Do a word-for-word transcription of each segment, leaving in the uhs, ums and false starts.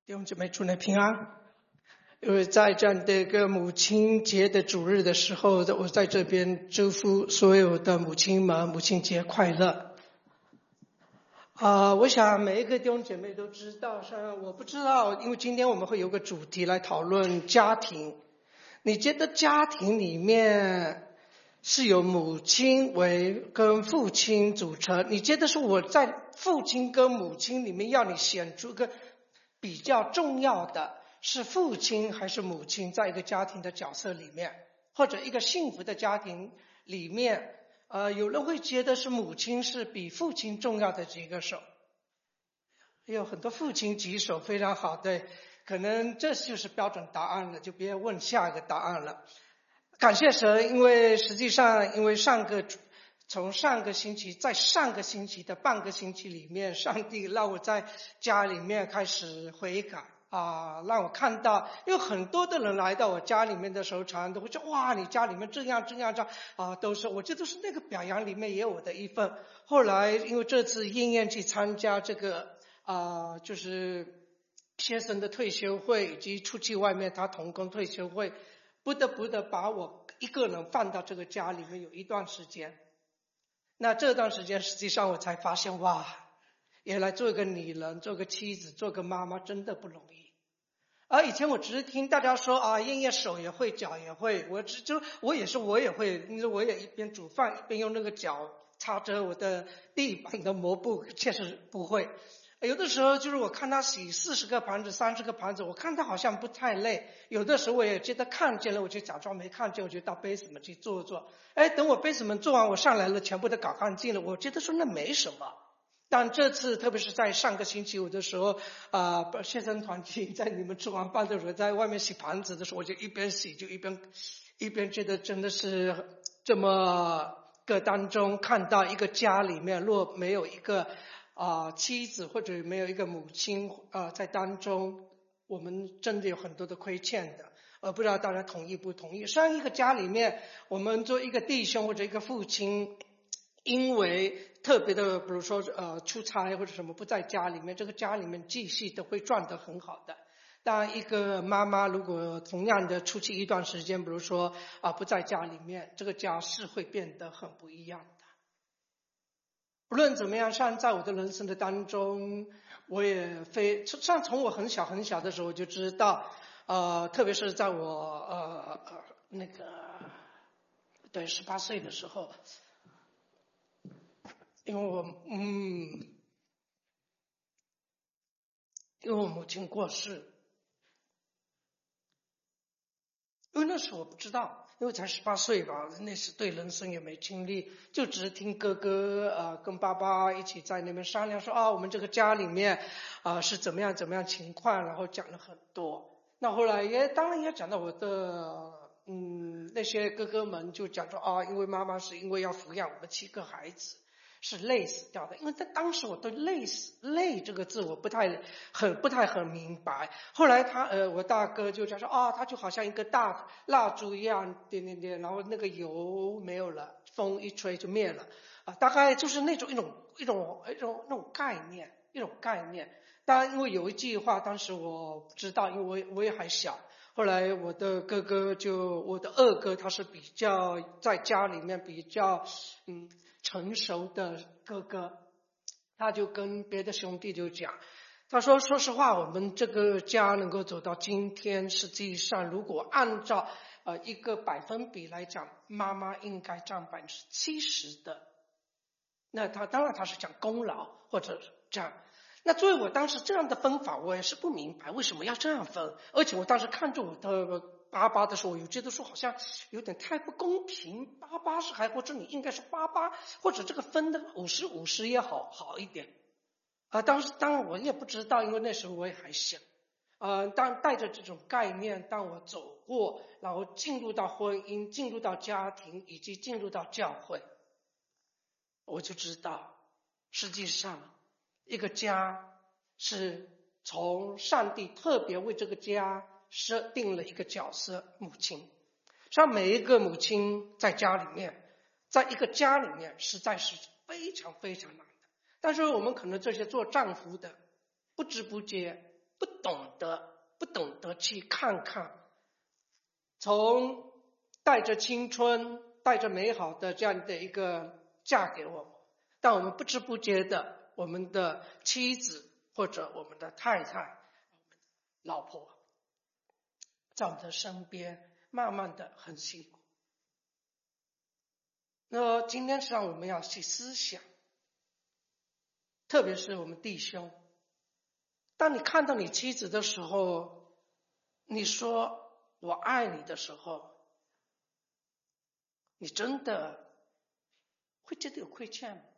弟兄姊妹，祝你平安。因为在这样的一个母亲节的主日的时候，我在这边祝福所有的母亲们母亲节快乐。啊、呃，我想每一个弟兄姐妹都知道，像我不知道，因为今天我们会有个主题来讨论家庭。你觉得家庭里面是由母亲为跟父亲组成？你觉得是我在父亲跟母亲里面要你选出个比较重要的是父亲还是母亲，在一个家庭的角色里面，或者一个幸福的家庭里面，呃，有人会觉得是母亲是比父亲重要的举个手。有很多父亲举手，非常好，对，可能这就是标准答案了，就别问下一个答案了。感谢神，因为实际上，因为上个从上个星期，在上个星期的半个星期里面，上帝让我在家里面开始悔改啊，让我看到，有很多的人来到我家里面的时候，常常都会说：“哇，你家里面这样这样这样啊！”都是我觉得是那个表扬里面也有我的一份。后来因为这次应验去参加这个啊，就是先生的退休会，以及出去外面他同工退休会，不得不的把我一个人放到这个家里面有一段时间。那这段时间实际上我才发现，哇，原来做一个女人，做个妻子，做个妈妈真的不容易。而以前我只是听大家说啊，燕燕手也会，脚也会，我只就我也是我也会，因为我也一边煮饭一边用那个脚擦着我的地板的抹布，确实不会。有的时候就是我看他洗四十个盘子、三十个盘子，我看他好像不太累。有的时候我也觉得看见了，我就假装没看见，我就到杯子们去做做。哎，等我杯子们做完，我上来了，全部都搞干净了，我觉得说那没什么。但这次，特别是在上个星期五的时候，啊、呃，学生团体在你们吃完饭的时候，在外面洗盘子的时候，我就一边洗就一边一边觉得真的是这么个当中看到一个家里面若没有一个啊、呃、妻子或者没有一个母亲啊、呃、在当中，我们真的有很多的亏欠的。呃，不知道大家同意不同意？上一个家里面，我们做一个弟兄或者一个父亲，因为特别的，比如说呃出差或者什么不在家里面，这个家里面继续都会赚得很好的。当一个妈妈如果同样的出去一段时间，比如说啊、呃、不在家里面，这个家是会变得很不一样的。不论怎么样，像在我的人生的当中，我也非像从我很小很小的时候我就知道，呃，特别是在我呃呃那个对十八岁的时候，因为我嗯，因为我母亲过世，因为那时候我不知道，因为才十八岁吧，那时对人生也没经历，就只是听哥哥呃跟爸爸一起在那边商量说啊，我们这个家里面啊、呃、是怎么样怎么样情况，然后讲了很多。那后来也当然也讲到我的嗯那些哥哥们就讲说啊，因为妈妈是因为要抚养我们七个孩子。是累死掉的，因为在当时我对累死累这个字我不太很不太很明白。后来他呃我大哥就讲说啊，他就好像一个大蜡烛一样点点点，然后那个油没有了，风一吹就灭了啊，大概就是那种一种一种一种那种概念一种概念。当然因为有一句话当时我不知道，因为我我也还小。后来我的哥哥就我的二哥他是比较在家里面比较嗯成熟的哥哥，他就跟别的兄弟就讲，他说说实话，我们这个家能够走到今天，实际上如果按照呃一个百分比来讲，妈妈应该占百分之七十的。那他当然他是讲功劳或者这样。那作为我当时这样的分法，我也是不明白为什么要这样分，而且我当时看着我的爸爸的时候，我觉得说好像有点太不公平，八八是还或者你应该是八八，或者这个分的五十五十也好好一点。啊、呃，当时当然我也不知道，因为那时候我也还小。呃，当带着这种概念，当我走过，然后进入到婚姻，进入到家庭，以及进入到教会，我就知道，实际上一个家是从上帝特别为这个家设定了一个角色，母亲。像每一个母亲在家里面，在一个家里面实在是非常非常难的。但是我们可能这些做丈夫的不知不觉不懂得懂得去看看，从带着青春带着美好的这样的一个嫁给我们，但我们不知不觉的，我们的妻子或者我们的太太老婆在我们的身边慢慢的很辛苦。那今天实际上我们要去思想，特别是我们弟兄，当你看到你妻子的时候，你说我爱你的时候，你真的会觉得有亏欠吗？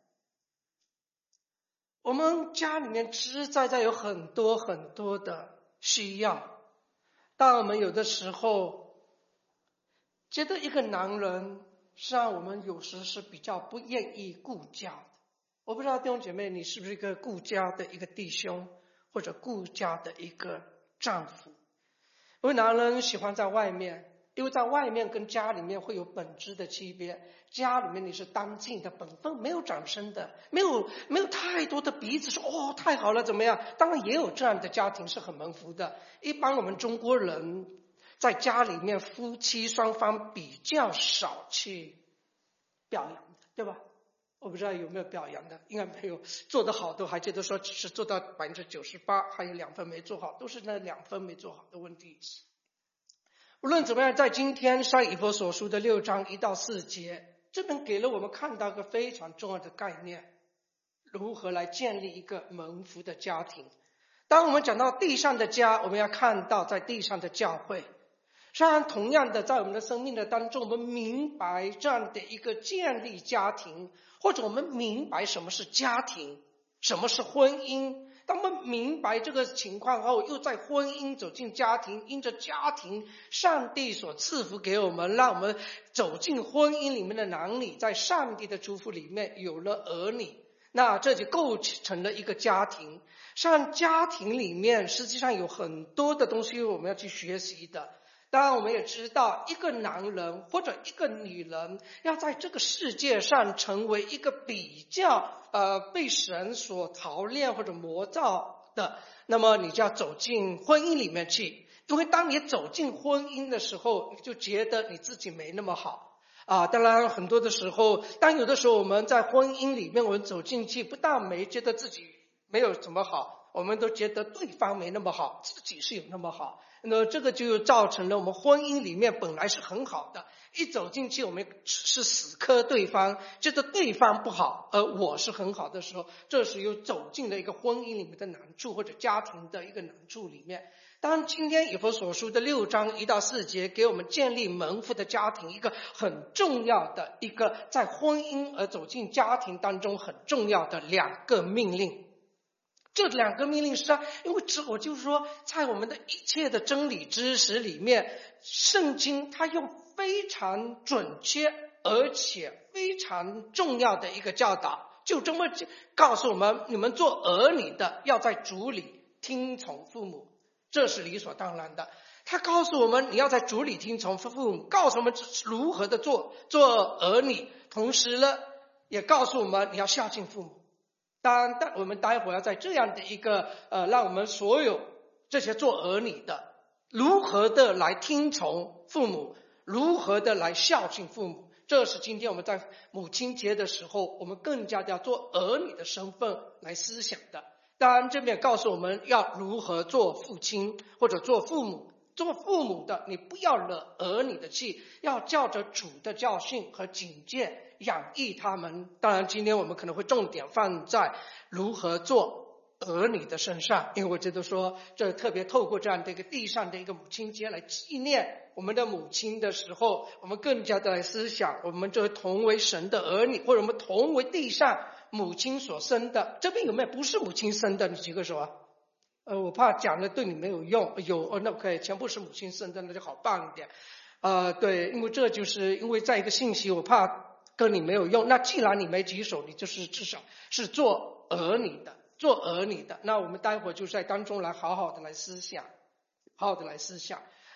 我们家里面实实在在有很多很多的需要，但我们有的时候觉得一个男人实际上我们有时是比较不愿意顾家的。我不知道弟兄姐妹你是不是一个顾家的一个弟兄，或者顾家的一个丈夫。因为男人喜欢在外面，因为在外面跟家里面会有本质的区别。家里面你是当尽的本分，没有掌声的，没有没有太多的彼此说哦太好了怎么样。当然也有这样的家庭是很蒙福的，一般我们中国人在家里面夫妻双方比较少去表扬的，对吧？我不知道有没有表扬的，应该没有。做得好都还觉得说只是做到百分之九十八，还有两分没做好，都是那两分没做好的问题。无论怎么样，在今天上以弗所书的六章一到四节，这本给了我们看到一个非常重要的概念，如何来建立一个蒙福的家庭。当我们讲到地上的家，我们要看到在地上的教会。虽然同样的在我们的生命的当中，我们明白这样的一个建立家庭，或者我们明白什么是家庭，什么是婚姻。当我们明白这个情况后，又在婚姻走进家庭，因着家庭上帝所赐福给我们，让我们走进婚姻里面的男女，在上帝的祝福里面有了儿女，那这就构成了一个家庭。像家庭里面实际上有很多的东西我们要去学习的。当然我们也知道，一个男人或者一个女人要在这个世界上成为一个比较呃被神所陶炼或者磨造的，那么你就要走进婚姻里面去。因为当你走进婚姻的时候，你就觉得你自己没那么好啊。当然很多的时候，当有的时候我们在婚姻里面我们走进去，不但没觉得自己没有怎么好，我们都觉得对方没那么好，自己是有那么好。那这个就造成了我们婚姻里面本来是很好的，一走进去我们是死磕对方，觉得对方不好，而我是很好的时候，这是又走进了一个婚姻里面的难处，或者家庭的一个难处里面。当然今天以弗所书的六章一到四节给我们建立蒙福的家庭一个很重要的一个在婚姻而走进家庭当中很重要的两个命令。这两个命令实际上，因为我就是说在我们的一切的真理知识里面，圣经它用非常准确而且非常重要的一个教导，就这么告诉我们，你们做儿女的要在主里听从父母，这是理所当然的。他告诉我们你要在主里听从父母，告诉我们如何的做做儿女，同时呢也告诉我们你要孝敬父母。当然我们待会儿要在这样的一个呃，让我们所有这些做儿女的如何的来听从父母，如何的来孝敬父母，这是今天我们在母亲节的时候我们更加的要做儿女的身份来思想的。当然这边告诉我们要如何做父亲或者做父母。做父母的你不要惹儿女的气，要照着主的教训和警戒养育他们。当然今天我们可能会重点放在如何做儿女的身上，因为我觉得说这特别透过这样的一个地上的一个母亲节来纪念我们的母亲的时候，我们更加的来思想我们这同为神的儿女，或者我们同为地上母亲所生的。这边有没有不是母亲生的？你举个手啊。呃，我怕讲了对你没有用。有哦，那可以，全部是母亲生的，那就好棒一点。呃，对，因为这就是因为在一个信息，我怕跟你没有用。那既然你没举手，你就是至少是做儿女的，做儿女的。那我们待会儿就在当中来好好的来思想，好好的来思想。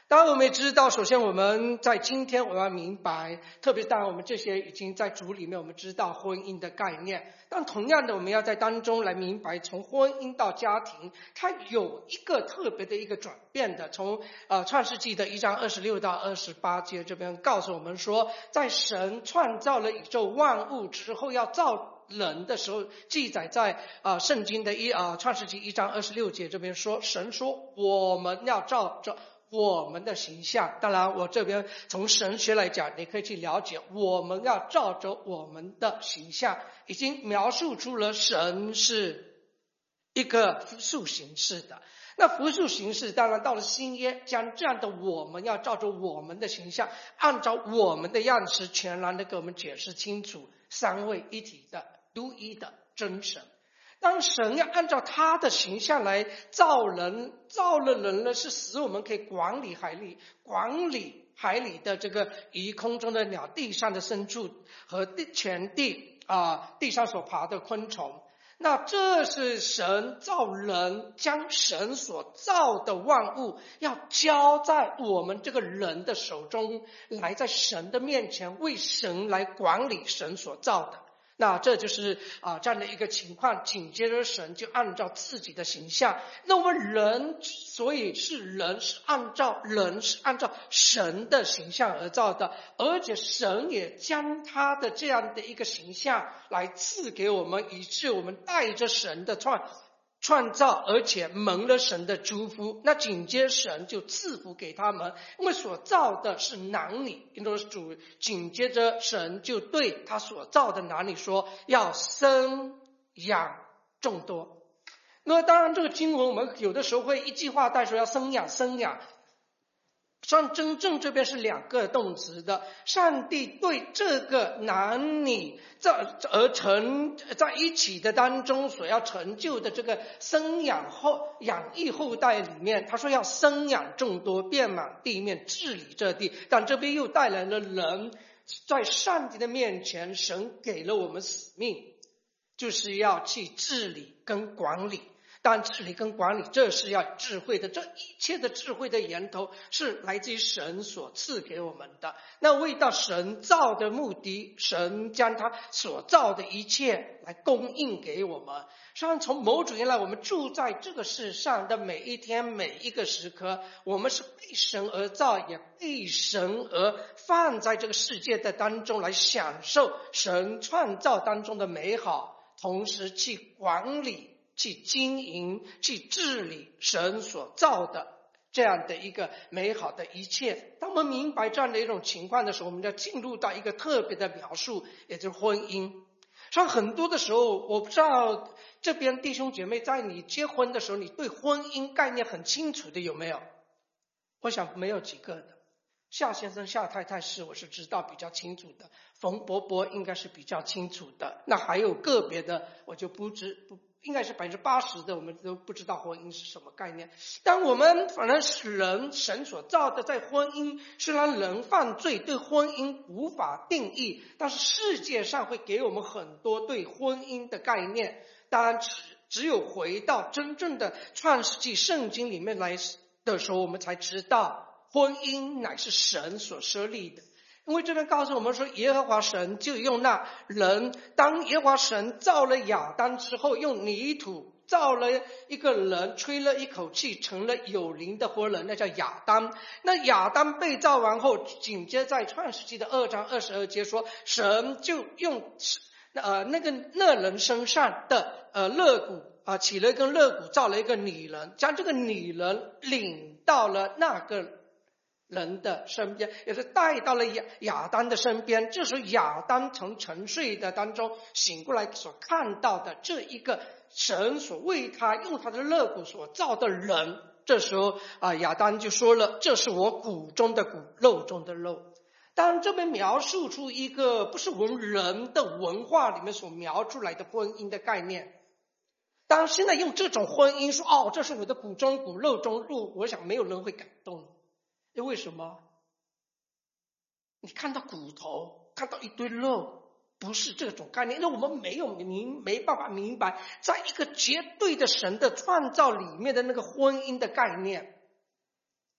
当然我们也知道，首先我们在今天我们要明白，特别当然我们这些已经在主里面，我们知道婚姻的概念。但同样的，我们要在当中来明白，从婚姻到家庭，它有一个特别的一个转变的。从呃创世纪的一章二十六到二十八节这边告诉我们说，在神创造了宇宙万物之后，要造人的时候，记载在啊、呃、圣经的一啊、呃、创世纪一章二十六节这边说，神说我们要照着我们的形象。当然我这边从神学来讲，你可以去了解，我们要照着我们的形象，已经描述出了神是一个复数形式的。那复数形式当然到了新约，将这样的我们要照着我们的形象，按照我们的样式，全然的给我们解释清楚三位一体的独一的真神。当神要按照他的形象来造人，造了人呢，是使我们可以管理海里，管理海里的这个鱼空中的鸟，地上的牲畜和地全地啊、呃、地上所爬的昆虫。那这是神造人，将神所造的万物要交在我们这个人的手中，来在神的面前为神来管理神所造的。那这就是啊、呃、这样的一个情况。紧接着神就按照自己的形象，那我们人所以是人，是按照人是按照神的形象而造的，而且神也将他的这样的一个形象来赐给我们，以致我们带着神的创创造，而且蒙了神的祝福。那紧接神就赐福给他们，因为所造的是男女，因为主紧接着神就对他所造的男女说，要生养众多。那当然这个经文我们有的时候会一句话带说要生养生养，像真正这边是两个动词的。上帝对这个男女在而成在一起的当中所要成就的这个生养后养育后代里面，他说要生养众多，遍满地面，治理这地。但这边又带来了人在上帝的面前，神给了我们使命，就是要去治理跟管理。但治理跟管理，这是要智慧的，这一切的智慧的源头是来自于神所赐给我们的。那为到神造的目的，神将他所造的一切来供应给我们。实际上从某种意义来，我们住在这个世上的每一天每一个时刻，我们是被神而造，也被神而放在这个世界的当中，来享受神创造当中的美好，同时去管理，去经营，去治理神所造的这样的一个美好的一切。当我们明白这样的一种情况的时候，我们要进入到一个特别的描述，也就是婚姻。像很多的时候，我不知道这边弟兄姐妹在你结婚的时候，你对婚姻概念很清楚的有没有？我想没有几个的。夏先生夏太太是我是知道比较清楚的，冯伯伯应该是比较清楚的，那还有个别的我就不知不应该是百分之八十的我们都不知道婚姻是什么概念。但我们反正是人神所造的，在婚姻虽然人犯罪对婚姻无法定义，但是世界上会给我们很多对婚姻的概念。当然只只有回到真正的创世纪圣经里面来的时候，我们才知道婚姻乃是神所设立的。因为这边告诉我们说，耶和华神就用那人，当耶和华神造了亚当之后，用泥土造了一个人，吹了一口气，成了有灵的活人，那叫亚当。那亚当被造完后，紧接在创世纪的二章二十二节说，神就用呃那个那人身上的呃肋骨啊，起了一根肋骨，造了一个女人，将这个女人领到了那个人的身边，也是带到了亚亚当的身边。这时候亚当从沉睡的当中醒过来，所看到的这一个神所为他用他的肋骨所造的人，这时候啊，亚当就说了，这是我骨中的骨，肉中的肉。当然这边描述出一个不是我们人的文化里面所描出来的婚姻的概念。当然现在用这种婚姻说，哦，这是我的骨中骨，肉中肉，我想没有人会感动。因为什么？你看到骨头，看到一堆肉，不是这种概念。因为我们没有明没办法明白，在一个绝对的神的创造里面的那个婚姻的概念。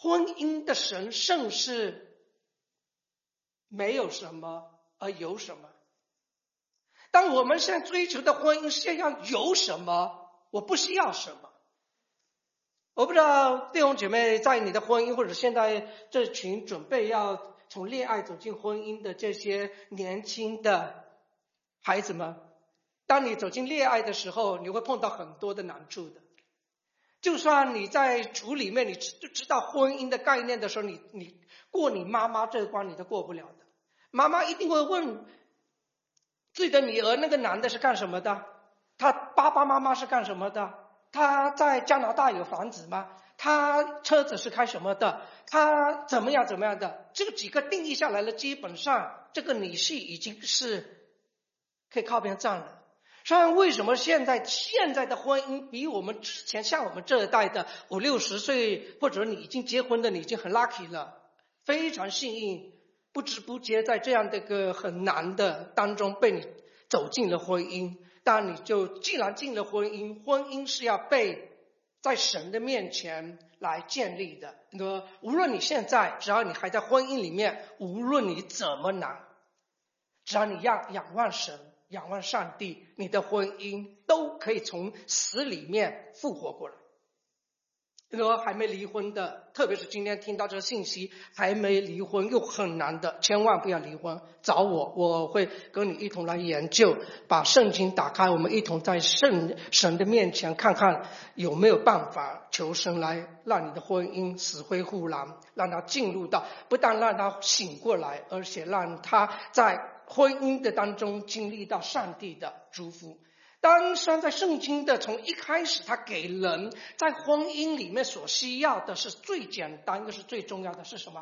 婚姻的神圣是没有什么而有什么。当我们现在追求的婚姻是要有什么，我不需要什么。我不知道弟兄姐妹在你的婚姻，或者现在这群准备要从恋爱走进婚姻的这些年轻的孩子们，当你走进恋爱的时候，你会碰到很多的难处的。就算你在主里面，你就知道婚姻的概念的时候，你你过你妈妈这关你都过不了的。妈妈一定会问自己的女儿，那个男的是干什么的？他爸爸妈妈是干什么的？他在加拿大有房子吗？他车子是开什么的？他怎么样怎么样的？这几个定义下来了，基本上这个女婿已经是可以靠边站了。虽然为什么现在现在的婚姻比我们之前像我们这一代的五六十岁，或者你已经结婚的，你已经很 lucky 了，非常幸运，不知不觉在这样的一个很难的当中被你走进了婚姻。但你就既然进了婚姻，婚姻是要被在神的面前来建立的。无论你现在，只要你还在婚姻里面，无论你怎么难，只要你仰仰望神，仰望上帝，你的婚姻都可以从死里面复活过来。说还没离婚的，特别是今天听到这个信息，还没离婚又很难的，千万不要离婚，找我，我会跟你一同来研究，把圣经打开，我们一同在圣神的面前看看有没有办法求神来让你的婚姻死灰复燃，让他进入到，不但让他醒过来，而且让他在婚姻的当中经历到上帝的祝福。当然在圣经的从一开始，他给人在婚姻里面所需要的是最简单又是最重要的是什么？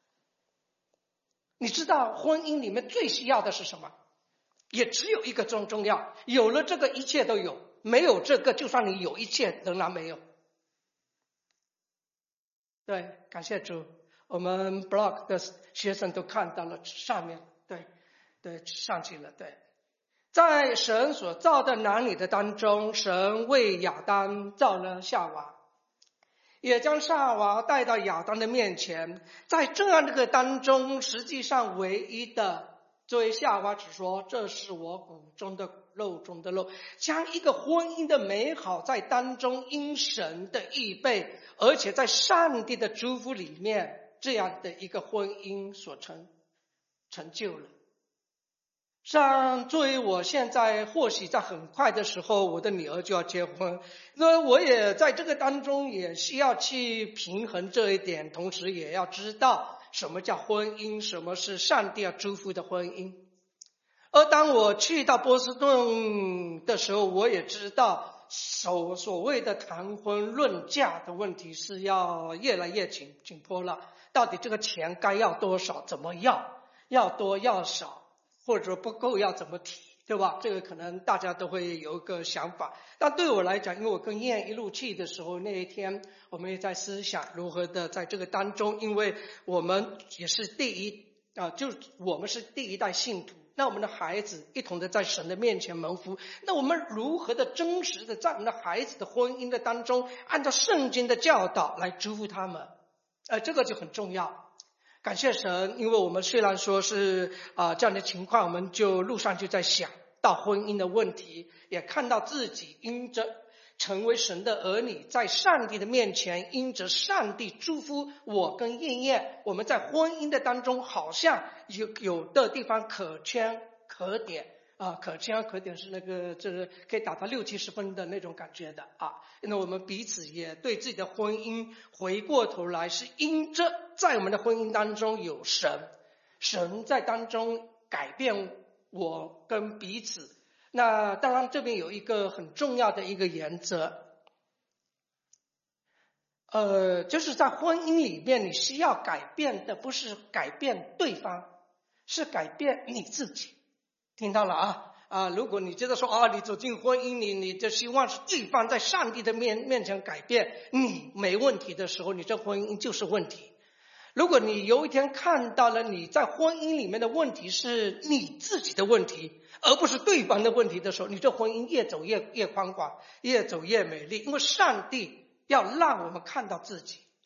你知道婚姻里面最需要的是什么？也只有一个重重要，有了这个一切都有，没有这个就算你有一切仍然没有。对，感谢主，我们 blog 的学生都看到了上面，对对，上去了，对。在神所造的男女的当中，神为亚当造了夏娃，也将夏娃带到亚当的面前。在这样的个当中，实际上唯一的作为夏娃只说，这是我骨中的肉中的肉，将一个婚姻的美好在当中因神的预备，而且在上帝的祝福里面，这样的一个婚姻所成成就了。像作为我现在或许在很快的时候，我的女儿就要结婚，那我也在这个当中也需要去平衡这一点，同时也要知道什么叫婚姻，什么是上帝要祝福的婚姻。而当我去到波士顿的时候，我也知道所所谓的谈婚论嫁的问题是要越来越紧紧迫了。到底这个钱该要多少，怎么要，要多要少，或者不够要怎么提，对吧？这个可能大家都会有一个想法。但对我来讲，因为我跟燕一路去的时候，那一天我们也在思想如何的在这个当中，因为我们也是第一啊，就我们是第一代信徒，那我们的孩子一同的在神的面前蒙福，那我们如何的真实的在我们的孩子的婚姻的当中，按照圣经的教导来祝福他们，呃，这个就很重要。感谢神，因为我们虽然说是啊、呃、这样的情况，我们就路上就在想到婚姻的问题，也看到自己因着成为神的儿女，在上帝的面前，因着上帝祝福我跟燕燕，我们在婚姻的当中好像有有的地方可圈可点啊，可圈可点是那个就是可以打到六七十分的那种感觉的啊。因为我们彼此也对自己的婚姻回过头来，是因着在我们的婚姻当中有神，神在当中改变我跟彼此。那当然这边有一个很重要的一个原则，呃，就是在婚姻里面你需要改变的不是改变对方，是改变你自己。听到了啊？啊，如果你觉得说啊，你走进婚姻，你你就希望是对方在上帝的面面前改变，你没问题的时候，你这婚姻就是问题。如果你有一天看到了你在婚姻里面的问题是你自己的问题，而不是对方的问题的时候，你这婚姻越走越越宽广，越走越美丽。因为上帝要让我们看到自己，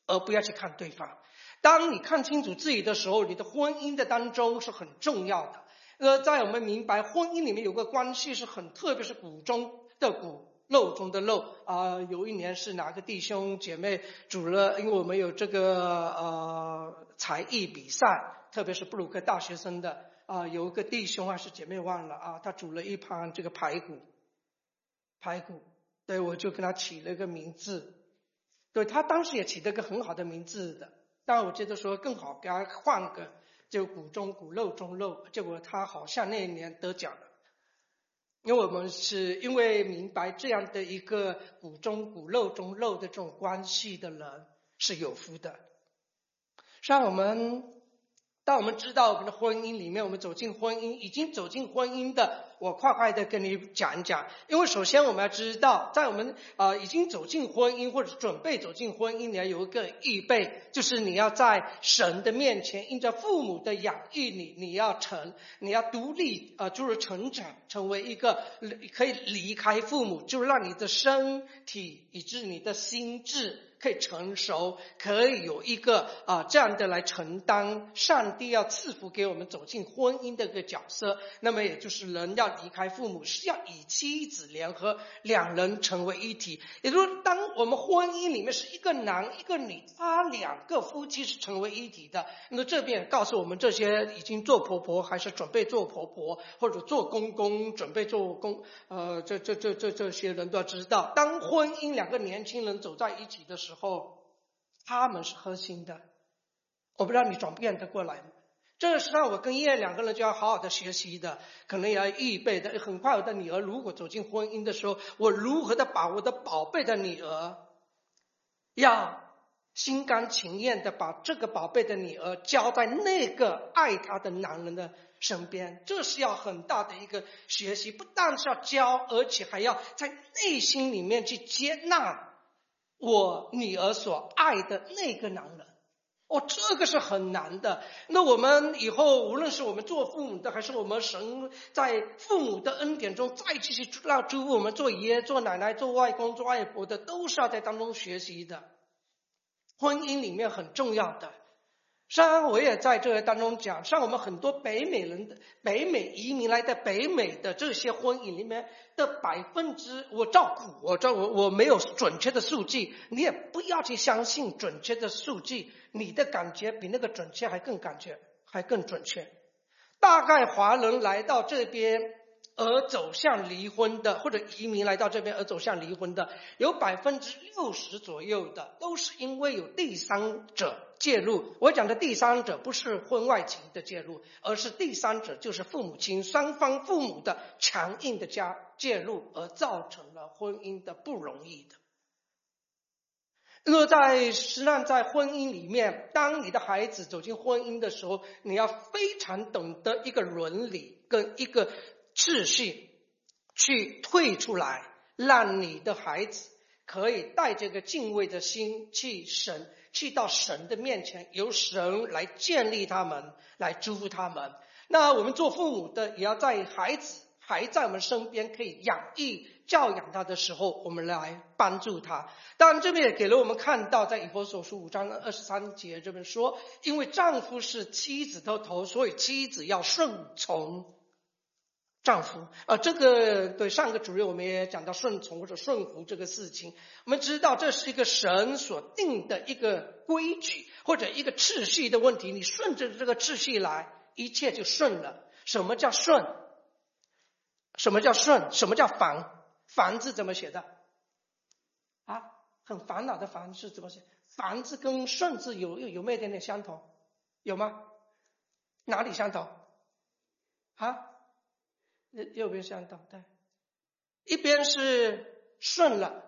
而不要去看对方。当你看清楚自己的时候，你的婚姻的当中是很重要的。呃，在我们明白婚姻里面有个关系是很特别，是骨中的骨，肉中的肉啊、呃。有一年是哪个弟兄姐妹组了，因为我们有这个呃才艺比赛，特别是布鲁克大学生的啊、呃，有一个弟兄还是姐妹忘了啊，他煮了一盘这个排骨，排骨，对，我就给他起了一个名字。对，他当时也起了个很好的名字的，但我觉得说更好给他换个就骨中骨肉中肉，结果他好像那一年得奖了。因为我们是因为明白这样的一个骨中骨肉中肉的这种关系的人是有福的。像我们当我们知道我们的婚姻里面，我们走进婚姻，已经走进婚姻的，我快快的跟你讲一讲。因为首先我们要知道，在我们呃已经走进婚姻或者准备走进婚姻，你要有一个预备，就是你要在神的面前，因着父母的养育你，你要成，你要独立呃就是成长，成为一个可以离开父母，就是让你的身体以至你的心智可以成熟，可以有一个啊、呃、这样的来承担上帝要赐福给我们走进婚姻的一个角色。那么也就是人要离开父母，是要以妻子联合，两人成为一体。也就是说，当我们婚姻里面是一个男一个女，他两个夫妻是成为一体的。那么这边告诉我们这些已经做婆婆还是准备做婆婆，或者做公公准备做公呃这这这这这些人都要知道，当婚姻两个年轻人走在一起的时候，他们是核心的。我不知道你转变得过来吗？这是让我跟叶两个人就要好好的学习的，可能也要预备的。很快我的女儿如果走进婚姻的时候，我如何的把我的宝贝的女儿，要心甘情愿的把这个宝贝的女儿交在那个爱她的男人的身边，这是要很大的一个学习。不但是要教，而且还要在内心里面去接纳我女儿所爱的那个男人。哦，这个是很难的。那我们以后无论是我们做父母的，还是我们神在父母的恩典中再继续让祝福我们做爷爷做奶奶做外公做外婆的，都是要在当中学习的。婚姻里面很重要的，像我也在这当中讲，像我们很多北美人的北美移民来的北美的这些婚姻里面的百分之，我照顾我照我我没有准确的数据，你也不要去相信准确的数据，你的感觉比那个准确还更感觉还更准确。大概华人来到这边而走向离婚的，或者移民来到这边而走向离婚的，有百分之六十左右的都是因为有第三者介入。我讲的第三者不是婚外情的介入，而是第三者就是父母亲双方父母的强硬的加介入，而造成了婚姻的不容易的。那么在实际上在婚姻里面，当你的孩子走进婚姻的时候，你要非常懂得一个伦理跟一个秩序去退出来，让你的孩子可以带着个敬畏的心去神去到神的面前，由神来建立他们，来祝福他们。那我们做父母的也要在孩子还在我们身边可以养育教养他的时候，我们来帮助他。当然这边也给了我们看到，在以弗所书五章二十三节这边说，因为丈夫是妻子的头，所以妻子要顺从丈夫。呃，这个对上个主日我们也讲到顺从或者顺服这个事情，我们知道这是一个神所定的一个规矩或者一个秩序的问题，你顺着这个秩序来，一切就顺了。什么叫顺？什么叫顺？什么叫烦？烦字怎么写的？啊，很烦恼的烦是怎么写？烦字跟顺字有有有没有一点点相同？有吗？哪里相同？啊？右边相同，对，一边是顺了，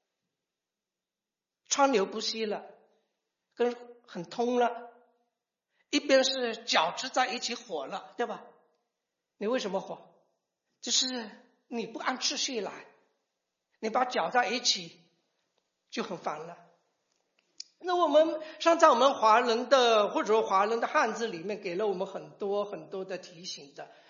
川流不息了，跟很通了；一边是搅织在一起火了，对吧？你为什么火？就是你不按秩序来，你把搅在一起就很烦了。那我们像在我们华人的或者说华人的汉字里面给了我们很多很多的提醒的。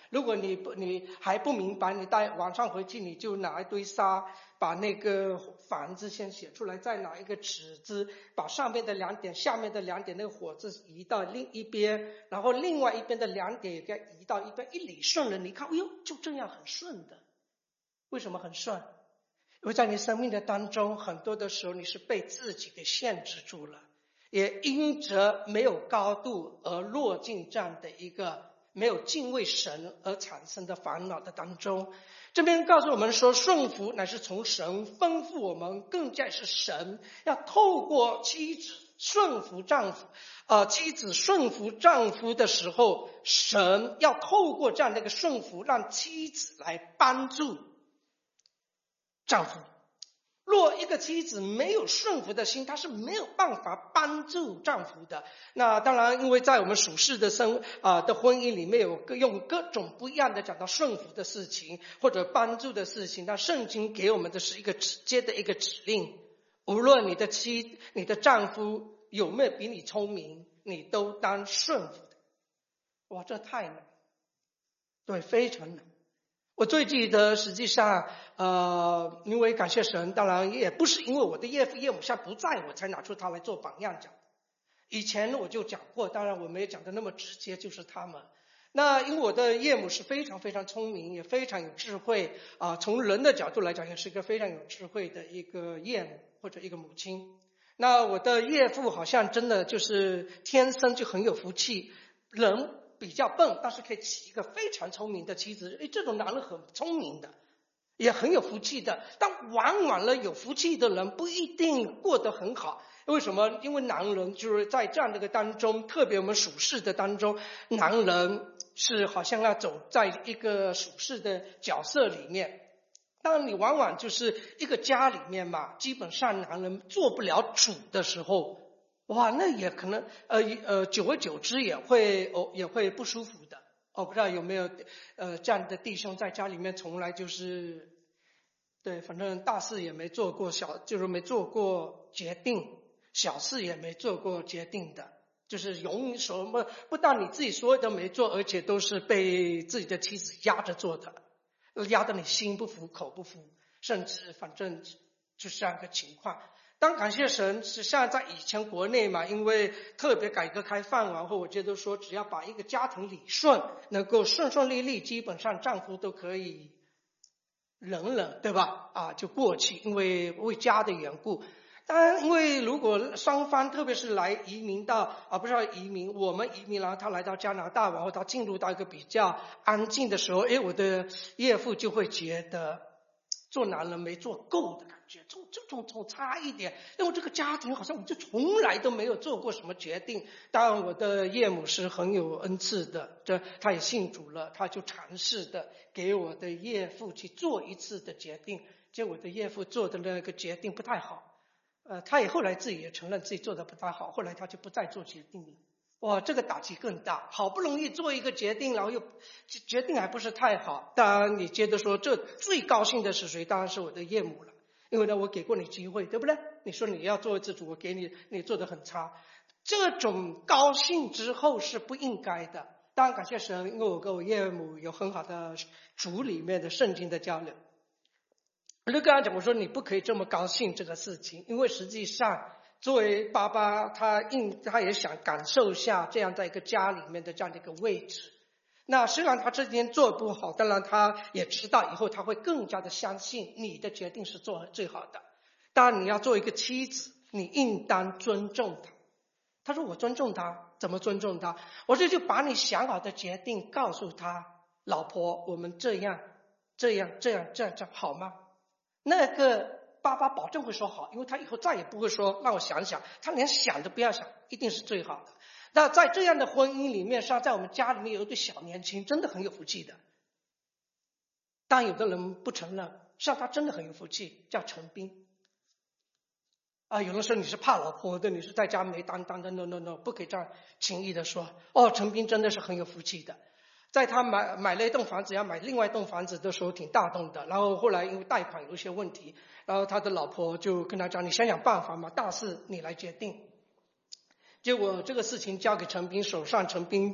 如果你不你还不明白，你带晚上回去你就拿一堆沙，把那个房子先写出来，再拿一个尺子，把上面的两点、下面的两点那个火字移到另一边，然后另外一边的两点也该移到一边，一理顺了，你看，哎呦，就这样很顺的。为什么很顺？因为在你生命的当中，很多的时候你是被自己给限制住了，也因着没有高度而落进这样的一个没有敬畏神而产生的烦恼的当中。这边告诉我们说，顺服乃是从神吩咐我们，更加是神要透过妻子顺服丈夫，呃，妻子顺服丈夫的时候，神要透过这样的一个顺服，让妻子来帮助丈夫。若一个妻子没有顺服的心，她是没有办法帮助丈夫的。那当然，因为在我们属世的生啊、呃、的婚姻里面，有各用各种不一样的讲到顺服的事情或者帮助的事情。那圣经给我们的是一个直接的一个指令：无论你的妻、你的丈夫有没有比你聪明，你都当顺服的。哇，这太难，对，非常难。我最记得，实际上，呃，因为感谢神，当然也不是因为我的岳父岳母现在不在，我才拿出他来做榜样讲。以前我就讲过，当然我没有讲的那么直接，就是他们。那因为我的岳母是非常非常聪明，也非常有智慧啊、呃，从人的角度来讲，也是一个非常有智慧的一个岳母或者一个母亲。那我的岳父好像真的就是天生就很有福气，人比较笨，但是可以娶一个非常聪明的妻子。诶，这种男人很聪明的，也很有福气的，但往往呢，有福气的人不一定过得很好。为什么？因为男人就是在这样的一个当中，特别我们属世的当中，男人是好像要走在一个属世的角色里面。当你往往就是一个家里面嘛，基本上男人做不了主的时候，哇，那也可能呃呃，久而久之也会哦也会不舒服的。我、哦、不知道有没有呃这样的弟兄在家里面从来就是对，反正大事也没做过，小就是没做过决定，小事也没做过决定的，就是永什么不但你自己所有都没做，而且都是被自己的妻子压着做的，压得你心不服口不服，甚至反正就是这样一个情况。当感谢神，实际上在以前国内嘛，因为特别改革开放完后，我觉得说只要把一个家庭理顺，能够顺顺利利，基本上丈夫都可以忍忍，对吧？啊，就过去，因为为家的缘故。当然，因为如果双方特别是来移民到啊，不是移民，我们移民，然后他来到加拿大，然后他进入到一个比较安静的时候，诶，我的岳父就会觉得做男人没做够的感觉，总就总总差一点，因为这个家庭好像我就从来都没有做过什么决定。当然，我的岳母是很有恩赐的，这他也信主了，他就尝试的给我的岳父去做一次的决定，结果我的岳父做的那个决定不太好。呃，他也后来自己也承认自己做的不太好，后来他就不再做决定了。哇，这个打击更大，好不容易做一个决定，然后又决定还不是太好。当然你接着说，这最高兴的是谁？当然是我的岳母了，因为呢我给过你机会，对不对？你说你要做自主，我给你，你做得很差，这种高兴之后是不应该的。当然感谢神，因为我跟我岳母有很好的主里面的圣经的交流。我就跟他讲，我说你不可以这么高兴这个事情，因为实际上作为爸爸，他应他也想感受一下这样在一个家里面的这样的一个位置。那虽然他这边做不好，当然他也知道以后他会更加的相信你的决定是做最好的。当然你要做一个妻子，你应当尊重他。他说我尊重他，怎么尊重他？我说就把你想好的决定告诉他，老婆，我们这样这样这样这样这样好吗？那个爸爸保证会说好，因为他以后再也不会说让我想想，他连想都不要想，一定是最好的。那在这样的婚姻里面上，在我们家里面有一对小年轻，真的很有福气的。但有的人不承认，像他真的很有福气，叫陈斌。啊，有人说你是怕老婆的，你是在家没担当的 ，no no no， 不可以这样轻易的说。哦，陈斌真的是很有福气的。在他买买了一栋房子，要买另外一栋房子的时候挺大动的，然后后来因为贷款有一些问题，然后他的老婆就跟他讲，你想想办法嘛，大事你来决定。结果这个事情交给陈斌手上，陈斌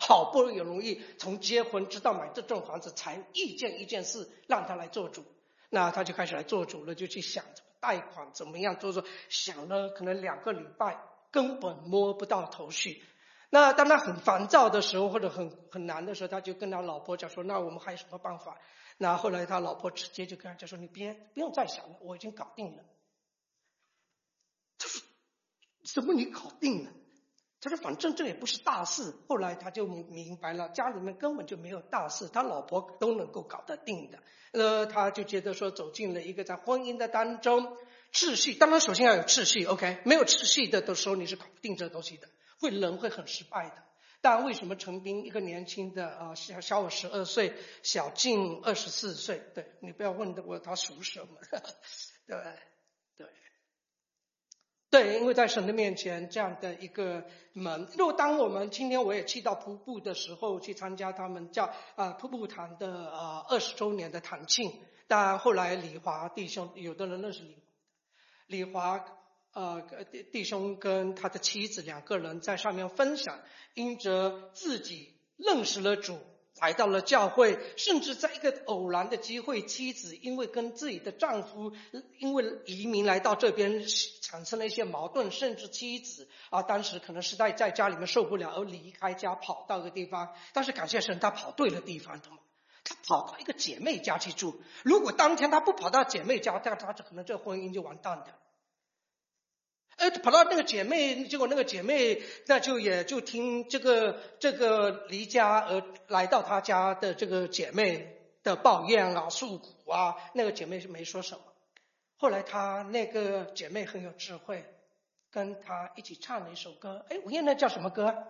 好不容易从结婚直到买这栋房子，才一件一件事让他来做主。那他就开始来做主了，就去想怎么贷款，怎么样做做，想了可能两个礼拜，根本摸不到头绪。那当他很烦躁的时候，或者很很难的时候，他就跟他老婆讲说，那我们还有什么办法？那后来他老婆直接就跟他讲说，你别不用再想了，我已经搞定了。他说什么你搞定了？他说反正这也不是大事。后来他就明白了，家里面根本就没有大事，他老婆都能够搞得定的。呃，他就觉得说走进了一个在婚姻的当中秩序，当然首先要有秩序 ，OK， 没有秩序的的时候你是搞不定这东西的，会人会很失败的。但为什么陈斌一个年轻的啊、呃、小小我十二岁，小静二十四岁，对你不要问我他属什么，对对对，因为在神的面前这样的一个门。如果当我们今天我也去到瀑布的时候，去参加他们叫啊、呃、瀑布堂的啊二十周年的堂庆，但后来李华弟兄有的人认识李李华。呃，弟兄跟他的妻子两个人在上面分享，因着自己认识了主，来到了教会，甚至在一个偶然的机会，妻子因为跟自己的丈夫因为移民来到这边产生了一些矛盾，甚至妻子啊当时可能实在在家里面受不了而离开家跑到一个地方，但是感谢神他跑对了地方，懂吗？他跑到一个姐妹家去住。如果当天他不跑到姐妹家，他他可能这婚姻就完蛋了。呃，跑到那个姐妹，结果那个姐妹那就也就听这个这个离家而来到他家的这个姐妹的抱怨啊、诉苦啊，那个姐妹是没说什么。后来他那个姐妹很有智慧，跟他一起唱了一首歌。哎，我念那叫什么歌？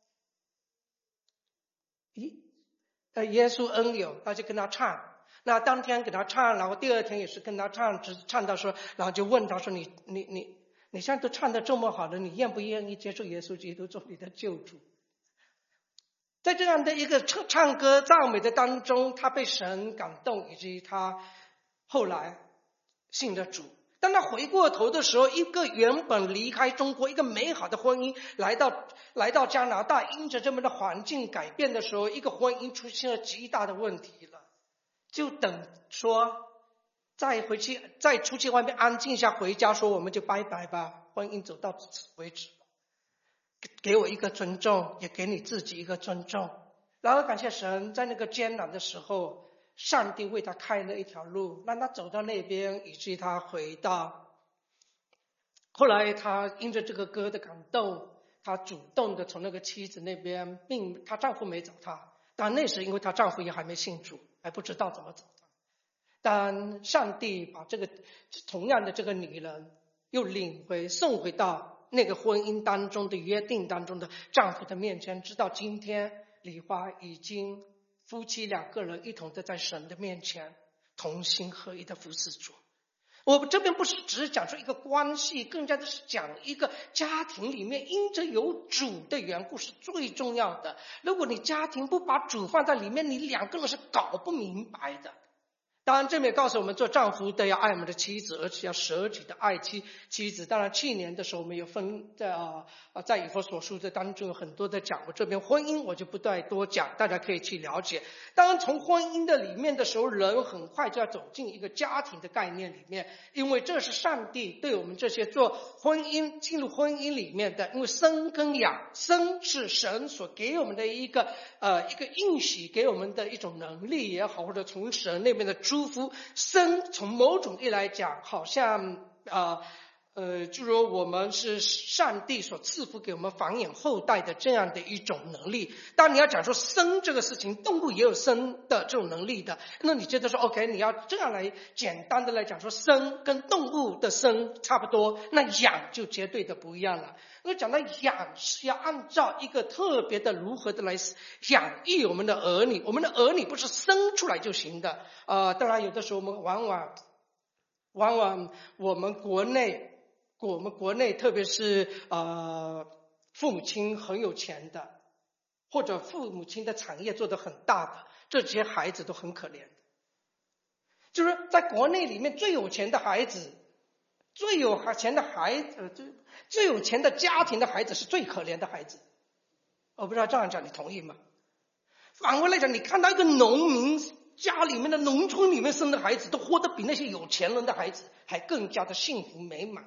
咦，呃，耶稣恩友，他就跟他唱。那当天给他唱，然后第二天也是跟他唱，直唱到说，然后就问他说：“你你你。”你现在都唱得这么好了，你愿不愿意接受耶稣基督做你的救主？在这样的一个唱唱歌赞美的当中，他被神感动，以及他后来信了主。当他回过头的时候，一个原本离开中国一个美好的婚姻，来到来到加拿大，因着这么的环境改变的时候，一个婚姻出现了极大的问题了。就等说再回去，再出去外面安静一下，回家说我们就拜拜吧，婚姻走到此为止。给我一个尊重，也给你自己一个尊重。然后感谢神，在那个艰难的时候，上帝为他开了一条路，让他走到那边，以至于他回到。后来他因着这个歌的感动，他主动的从那个妻子那边，并她丈夫没找他，但那时因为她丈夫也还没信主，还不知道怎么找。但上帝把这个同样的这个女人又领回送回到那个婚姻当中的约定当中的丈夫的面前，直到今天李华已经夫妻两个人一同的在神的面前同心合一的服侍主。我这边不是只是讲出一个关系，更加的是讲一个家庭里面因着有主的缘故是最重要的。如果你家庭不把主放在里面，你两个人是搞不明白的。当然这边也告诉我们，做丈夫的要爱我们的妻子，而且要舍己的爱妻妻子。当然去年的时候我们有分在啊啊在以弗所书的当中有很多的讲，我这边婚姻我就不再多讲，大家可以去了解。当然从婚姻的里面的时候，人很快就要走进一个家庭的概念里面，因为这是上帝对我们这些做婚姻进入婚姻里面的，因为生跟养，生是神所给我们的一个呃一个应许，给我们的一种能力也好，或者从神那边的祝福。生从某种意义来讲，好像呃呃，就说我们是上帝所赐福给我们繁衍后代的这样的一种能力。当然你要讲说生这个事情，动物也有生的这种能力的，那你觉得说 OK， 你要这样来简单的来讲说生跟动物的生差不多，那养就绝对的不一样了。因为讲到养是要按照一个特别的如何的来养育我们的儿女，我们的儿女不是生出来就行的。呃，当然有的时候我们往往往往我们国内我们国内特别是呃父母亲很有钱的，或者父母亲的产业做得很大的，这些孩子都很可怜的。就是在国内里面最有钱的孩子，最有钱的孩子，最最有钱的家庭的孩子是最可怜的孩子。 我不知道这样讲你同意吗？反过来讲，你看到一个农民家里面的农村里面生的孩子，都活得比那些有钱人的孩子还更加的幸福美满。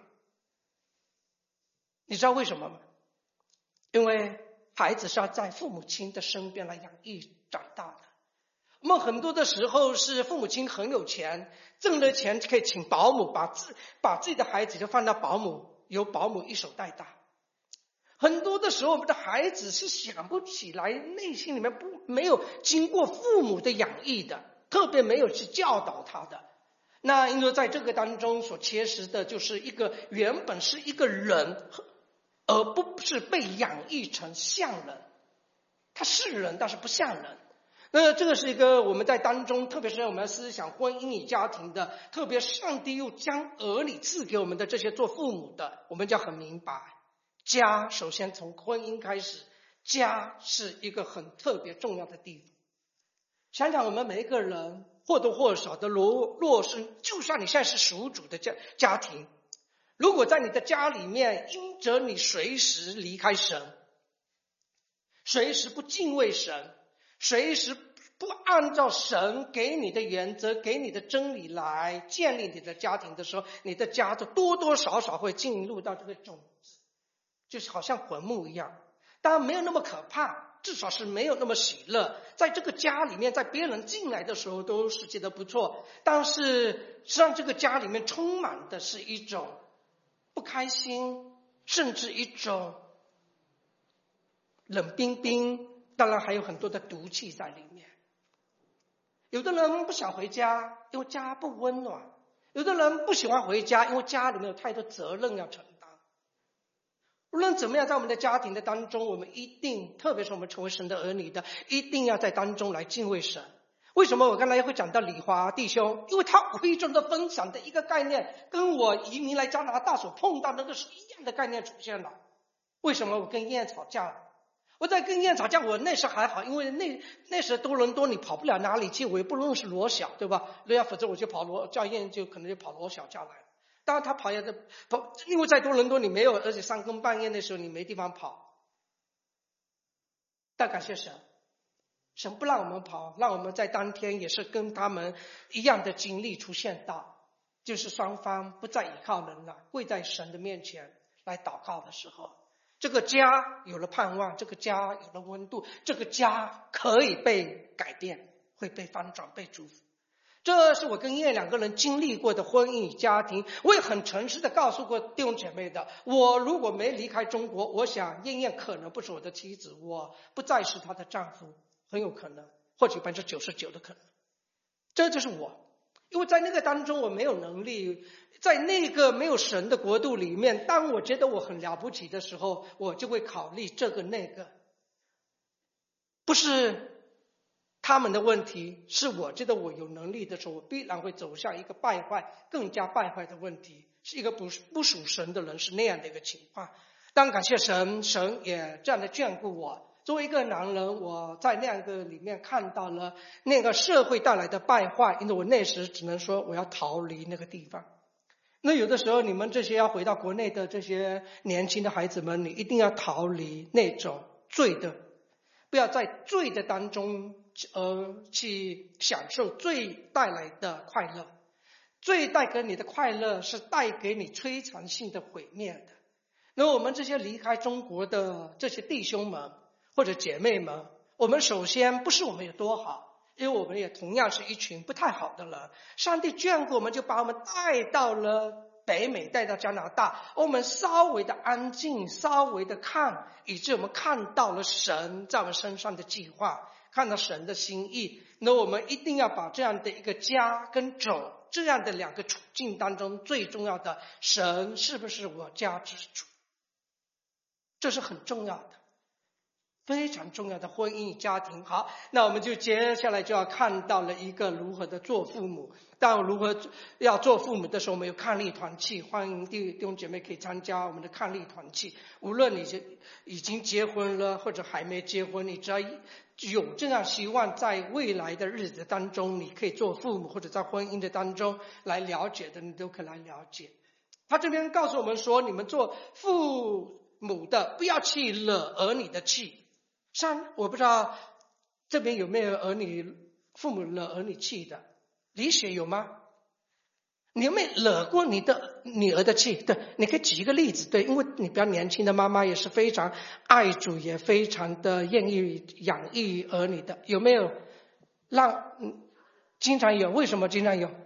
你知道为什么吗？因为孩子是要在父母亲的身边来养育长大的。我们很多的时候是父母亲很有钱，挣了钱可以请保姆，把自把自己的孩子就放到保姆，由保姆一手带大。很多的时候我们的孩子是想不起来，内心里面不没有经过父母的养育的，特别没有去教导他的。那因为在这个当中所缺失的就是一个原本是一个人，而不是被养育成像人。他是人，但是不像人。那这个是一个我们在当中，特别是我们思想婚姻与家庭的，特别上帝又将儿女赐给我们的这些做父母的，我们就很明白，家首先从婚姻开始，家是一个很特别重要的地方。想想我们每一个人或多或少的落落实，就算你现在是属主的家家庭，如果在你的家里面因着你随时离开神，随时不敬畏神，随时不按照神给你的原则给你的真理来建立你的家庭的时候，你的家就多多少少会进入到这个种子，就是好像坟墓一样。当然没有那么可怕，至少是没有那么喜乐。在这个家里面，在别人进来的时候都是觉得不错，但是实际上这个家里面充满的是一种不开心，甚至一种冷冰冰，当然还有很多的毒气在里面。有的人不想回家，因为家不温暖；有的人不喜欢回家，因为家里面有太多责任要承担。无论怎么样，在我们的家庭的当中，我们一定，特别是我们成为神的儿女的，一定要在当中来敬畏神。为什么我刚才会讲到李华弟兄？因为他无意中的分享的一个概念，跟我移民来加拿大所碰到的那个是一样的概念出现了。为什么我跟燕吵架？我在跟燕吵架，我那时还好，因为那那时多伦多你跑不了哪里去，我也不认识罗小，对吧？对呀，否则我就跑罗叫燕就可能就跑罗小家来了。当然他跑也得跑，因为在多伦多你没有，而且三更半夜的时候你没地方跑。但感谢神，神不让我们跑，让我们在当天也是跟他们一样的经历出现到，就是双方不再依靠人了，跪在神的面前来祷告的时候，这个家有了盼望，这个家有了温度，这个家可以被改变，会被翻转，被祝福。这是我跟燕两个人经历过的婚姻与家庭。我也很诚实的告诉过弟兄姐妹的，我如果没离开中国，我想燕燕可能不是我的妻子，我不再是她的丈夫，很有可能，或许百分之九十九的可能。这就是我，因为在那个当中我没有能力，在那个没有神的国度里面，当我觉得我很了不起的时候，我就会考虑这个那个，不是他们的问题，是我觉得我有能力的时候，我必然会走向一个败坏，更加败坏的问题，是一个不不属神的人，是那样的一个情况。当然感谢神，神也这样的眷顾我。作为一个男人，我在那样一个里面看到了那个社会带来的败坏，因为我那时只能说我要逃离那个地方。那有的时候你们这些要回到国内的这些年轻的孩子们，你一定要逃离那种罪的，不要在罪的当中呃去享受罪带来的快乐。罪带给你的快乐是带给你摧残性的毁灭的。那我们这些离开中国的这些弟兄们或者姐妹们，我们首先不是我们有多好，因为我们也同样是一群不太好的人。上帝眷顾我们，就把我们带到了北美，带到加拿大，我们稍微的安静，稍微的看，以致我们看到了神在我们身上的计划，看到神的心意。那我们一定要把这样的一个家跟种这样的两个处境当中，最重要的，神是不是我家之主，这是很重要的，非常重要的婚姻与家庭。好，那我们就接下来就要看到了一个如何的做父母。当如何要做父母的时候，我们有抗力团契，欢迎弟兄姐妹可以参加我们的抗力团契。无论你是已经结婚了或者还没结婚，你只要有这样希望，在未来的日子当中你可以做父母，或者在婚姻的当中来了解的，你都可以来了解。他这边告诉我们说，你们做父母的不要去惹儿女的气。 上我不知道这边有没有儿女父母惹儿女气的，李雪有吗？你有没有惹过你的女儿的气？对，你可以举一个例子。对，因为你比较年轻的妈妈也是非常爱主，也非常的愿意养育儿女的，有没有让嗯经常有？为什么经常有？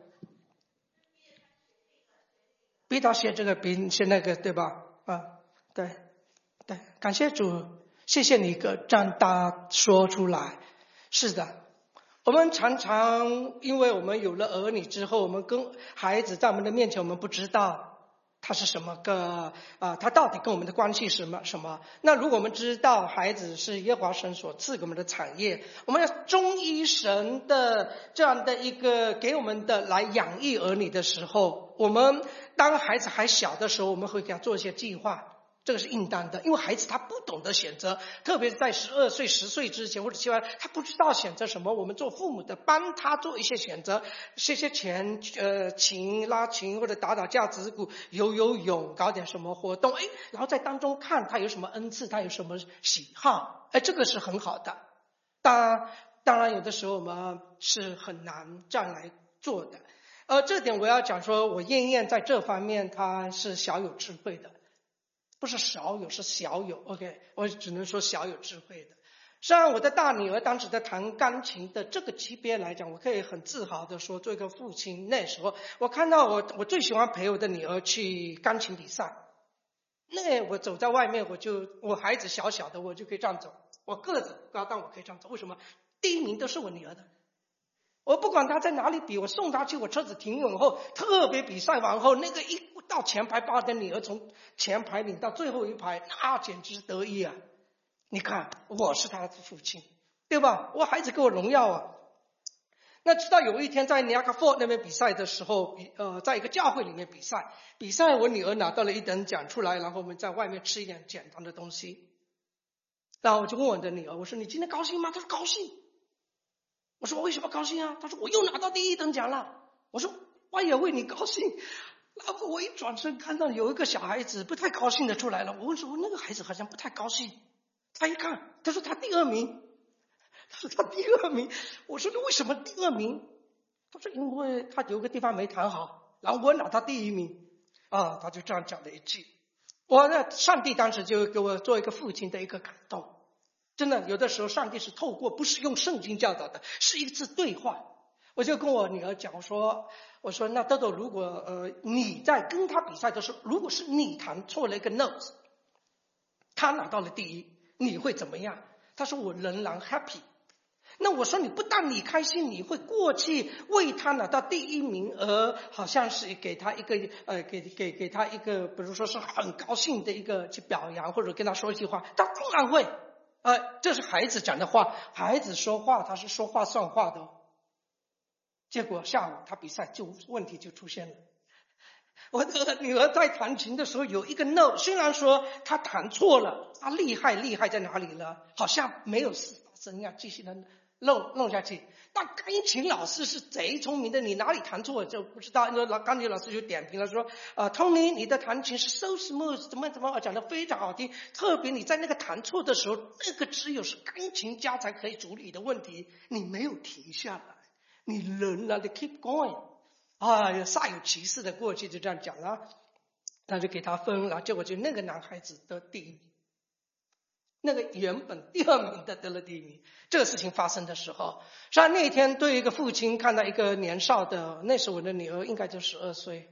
逼他写这个，逼写那个，对吧？啊，对对，感谢主，谢谢你个让大说出来。是的。我们常常因为我们有了儿女之后，我们跟孩子在我们的面前，我们不知道他是什么个啊，他到底跟我们的关系是什么什么？那如果我们知道孩子是耶和华神所赐给我们的产业，我们要忠于神的这样的一个给我们的来养育儿女的时候，我们当孩子还小的时候，我们会给他做一些计划。这个是应当的，因为孩子他不懂得选择，特别是在十二岁、十岁之前或者七八，他不知道选择什么。我们做父母的帮他做一些选择，谢谢钱，呃，琴拉琴或者打打架子鼓、游游泳，搞点什么活动，哎，然后在当中看他有什么恩赐，他有什么喜好，哎，这个是很好的。当然，当然有的时候我们是很难这样来做的。呃，这点我要讲说，我燕燕在这方面他是小有智慧的。不是少有，是小有 OK， 我只能说小有智慧的。虽然我的大女儿当时在弹钢琴的这个级别来讲，我可以很自豪的说，做一个父亲，那时候我看到我我最喜欢陪我的女儿去钢琴比赛。那我走在外面，我就我孩子小小的，我就可以这样走，我个子不高，但我可以这样走。为什么？第一名都是我女儿的。我不管她在哪里比，我送她去，我车子停稳后，特别比赛完后，那个一到前排，把我的女儿从前排领到最后一排，那简直得意啊！你看，我是她的父亲，对吧？我孩子给我荣耀啊！那直到有一天在尼亚加佛那边比赛的时候，比呃，在一个教会里面比赛，比赛我女儿拿到了一等奖出来，然后我们在外面吃一点简单的东西，然后我就问我的女儿，我说你今天高兴吗？她说高兴。我说我为什么高兴啊？他说我又拿到第一等奖了。我说我也为你高兴。然后我一转身看到有一个小孩子不太高兴的出来了，我问说那个孩子好像不太高兴。他一看，他说他第二名。他说他第二名。我说你为什么第二名？他说因为他有个地方没弹好，然后我拿到第一名啊，他就这样讲了一句。我呢，上帝当时就给我做一个父亲的一个感动。真的，有的时候上帝是透过不是用圣经教导的，是一次对话。我就跟我女儿讲，我说我说那豆豆，如果呃你在跟他比赛的时候，如果是你弹错了一个 note， 他拿到了第一，你会怎么样？他说我仍然 happy。那我说你不但你开心，你会过去为他拿到第一名而好像是给他一个呃给给给他一个比如说是很高兴的一个去表扬，或者跟他说一句话，他当然会。呃，这是孩子讲的话，孩子说话他是说话算话的。结果下午他比赛就问题就出现了。我的女儿在弹琴的时候有一个 note， 虽然说她弹错了，她厉害厉害在哪里了？好像没有事发生一样，继续的弄弄下去。但钢琴老师是贼聪明的，你哪里弹错就不知道。那钢琴老师就点评了说，呃 ，Tony， 你的弹琴是 so smooth， 怎么怎么讲的非常好听。特别你在那个弹错的时候，那个只有是钢琴家才可以处理的问题，你没有停下来，你仍然的 keep going。啊，煞有其事的过去就这样讲了，他就给他分了，结果就那个男孩子得第一名。那个原本第二名的得了第一名。这个事情发生的时候，实际上那天对一个父亲看到一个年少的，那时候我的女儿应该就十二岁，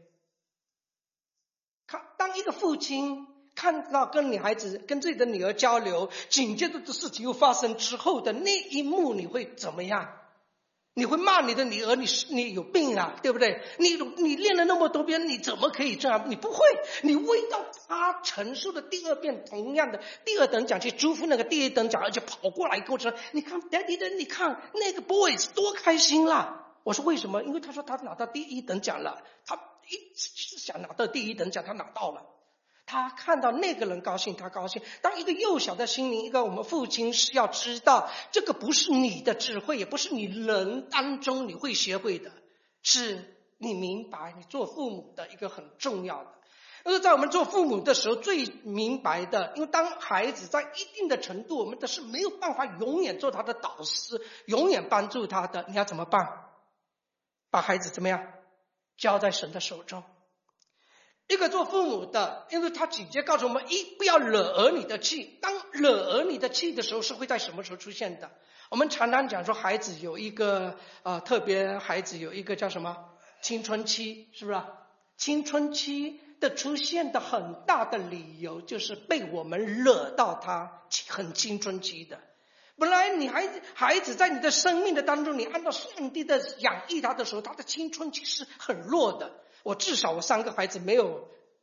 看当一个父亲看到跟女孩子跟自己的女儿交流，紧接着的事情又发生之后的那一幕，你会怎么样？你会骂你的女儿，你你有病啊，对不对？你你练了那么多遍，你怎么可以这样？你不会，你为到他陈述的第二遍同样的第二等奖去祝福那个第一等奖，而且跑过来跟我说：“你看 ，Daddy 的，你看那个 boys 多开心啦！”我说：“为什么？因为他说他拿到第一等奖了，他一直是想拿到第一等奖，他拿到了。”他看到那个人高兴，他高兴。当一个幼小的心灵，一个我们父亲是要知道，这个不是你的智慧，也不是你人当中你会学会的，是你明白你做父母的一个很重要的。 而在我们做父母的时候最明白的，因为当孩子在一定的程度，我们的是没有办法永远做他的导师，永远帮助他的，你要怎么办？把孩子怎么样交在神的手中。一个做父母的，因为他紧接告诉我们：一，不要惹儿女的气。当惹儿女的气的时候，是会在什么时候出现的？我们常常讲说，孩子有一个呃，特别孩子有一个叫什么青春期，是不是？青春期的出现的很大的理由，就是被我们惹到他很青春期的。本来你孩子孩子在你的生命的当中，你按照上帝的养育他的时候，他的青春期是很弱的。我至少我三个孩子没有，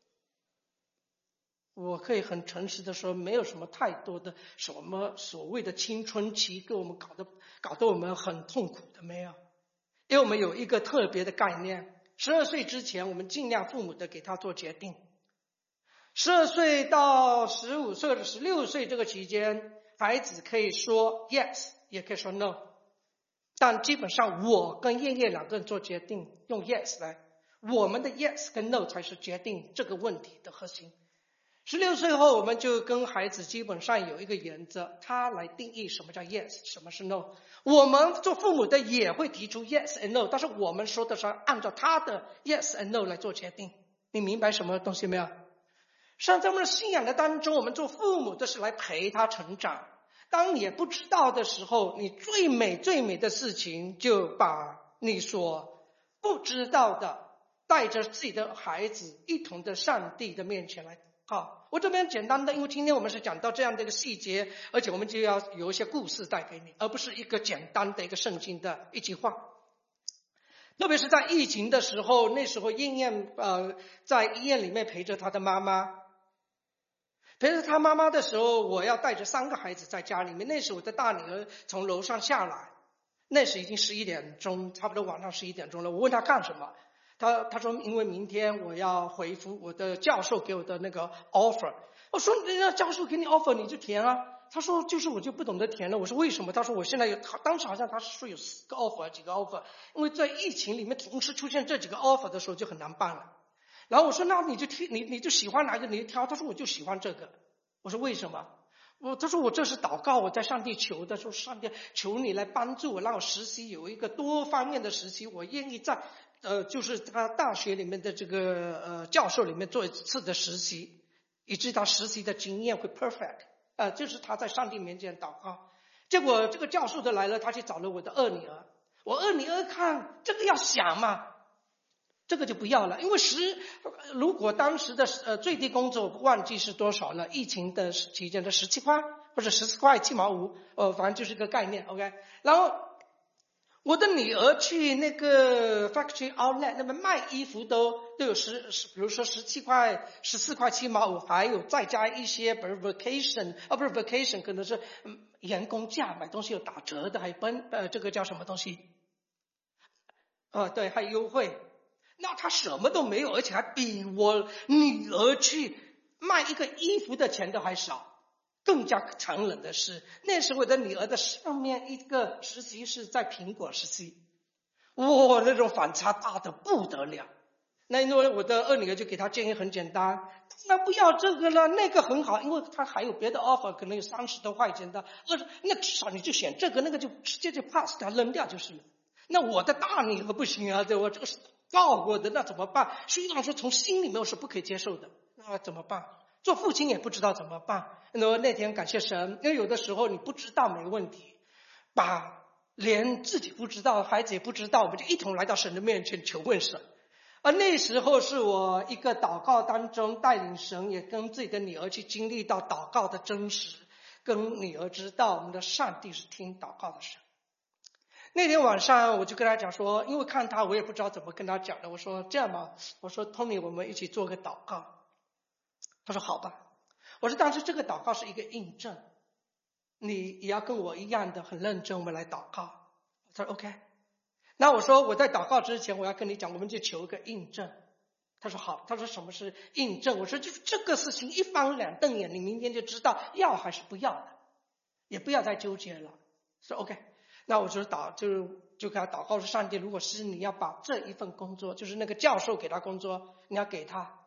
我可以很诚实的说，没有什么太多的什么所谓的青春期给我们搞得搞得我们很痛苦的，没有。因为我们有一个特别的概念，十二岁之前我们尽量父母的给他做决定，十二岁到十五岁的十六岁这个期间，孩子可以说 yes 也可以说 no， 但基本上我跟燕燕两个人做决定，用 yes 来，我们的 yes 跟 no 才是决定这个问题的核心。十六岁后我们就跟孩子基本上有一个原则，他来定义什么叫 yes， 什么是 no。 我们做父母的也会提出 yes and no， 但是我们说的是按照他的 yes and no 来做决定。你明白什么东西没有？实际上在我们的信仰的当中，我们做父母的是来陪他成长。当你也不知道的时候，你最美最美的事情就把你所不知道的带着自己的孩子一同的上帝的面前来。好，我这边简单的，因为今天我们是讲到这样的一个细节，而且我们就要有一些故事带给你，而不是一个简单的一个圣经的一句话。特别是在疫情的时候，那时候燕燕呃在医院里面陪着她的妈妈，陪着她妈妈的时候，我要带着三个孩子在家里面。那时我的大女儿从楼上下来，那时已经十一点钟，差不多晚上十一点钟了。我问她干什么？他他说因为明天我要回复我的教授给我的那个 offer。 我说人家教授给你 offer 你就填啊。他说就是我就不懂得填了。我说为什么？他说我现在有，当时好像他是说有四个 offer 几个 offer， 因为在疫情里面同时出现这几个 offer 的时候就很难办了。然后我说那你就挑你你就喜欢哪个你就挑。他说我就喜欢这个。我说为什么？我他说我这是祷告，我在上帝求的，说上帝求你来帮助我，让我实习有一个多方面的实习，我愿意在呃，就是他大学里面的这个呃教授里面做一次的实习，以致他实习的经验会 perfect， 呃，就是他在上帝面前祷告。结果这个教授的来了，他去找了我的二女儿，我二女儿看这个要想嘛，这个就不要了，因为十如果当时的呃最低工资忘记是多少了，疫情的期间的十七块或者十四块七毛五，呃，反正就是一个概念 ，OK。然后我的女儿去那个 factory outlet 那边卖衣服都都有十，比如说十七块、十四块七毛五，还有再加一些，比如 vacation 啊，不是 vacation， 可能是嗯员工价，买东西有打折的，还有奔呃这个叫什么东西？啊，对，还有优惠。那他什么都没有，而且还比我女儿去卖一个衣服的钱都还少。更加残忍的是，那时候我的女儿的上面一个实习是在苹果实习，哇，那种反差大的不得了。那因为我的二女儿就给她建议很简单，那不要这个了，那个很好，因为她还有别的 offer， 可能有三十多块钱的，那至少你就选这个，那个就直接就 pass 掉扔掉就是了。那我的大女儿不行啊，对，我这个是告过的，那怎么办？虽然说从心里面我是不可以接受的，那怎么办？做父亲也不知道怎么办。那那天感谢神，因为有的时候你不知道没问题，把连自己不知道，孩子也不知道，我们就一同来到神的面前求问神。而那时候是我一个祷告当中带领神，也跟自己的女儿去经历到祷告的真实，跟女儿知道我们的上帝是听祷告的神。那天晚上我就跟他讲说，因为看他我也不知道怎么跟他讲的，我说这样吧，我说 Tony 我们一起做个祷告。他说好吧。我说但是这个祷告是一个印证，你也要跟我一样的很认真，我们来祷告。他说 OK。 那我说我在祷告之前我要跟你讲，我们就求一个印证。他说好。他说什么是印证？我说就是这个事情一翻两瞪眼，你明天就知道要还是不要了，也不要再纠结了。说 OK。 那我就祷就就给他祷告说，上帝如果是你要把这一份工作，就是那个教授给他工作，你要给他，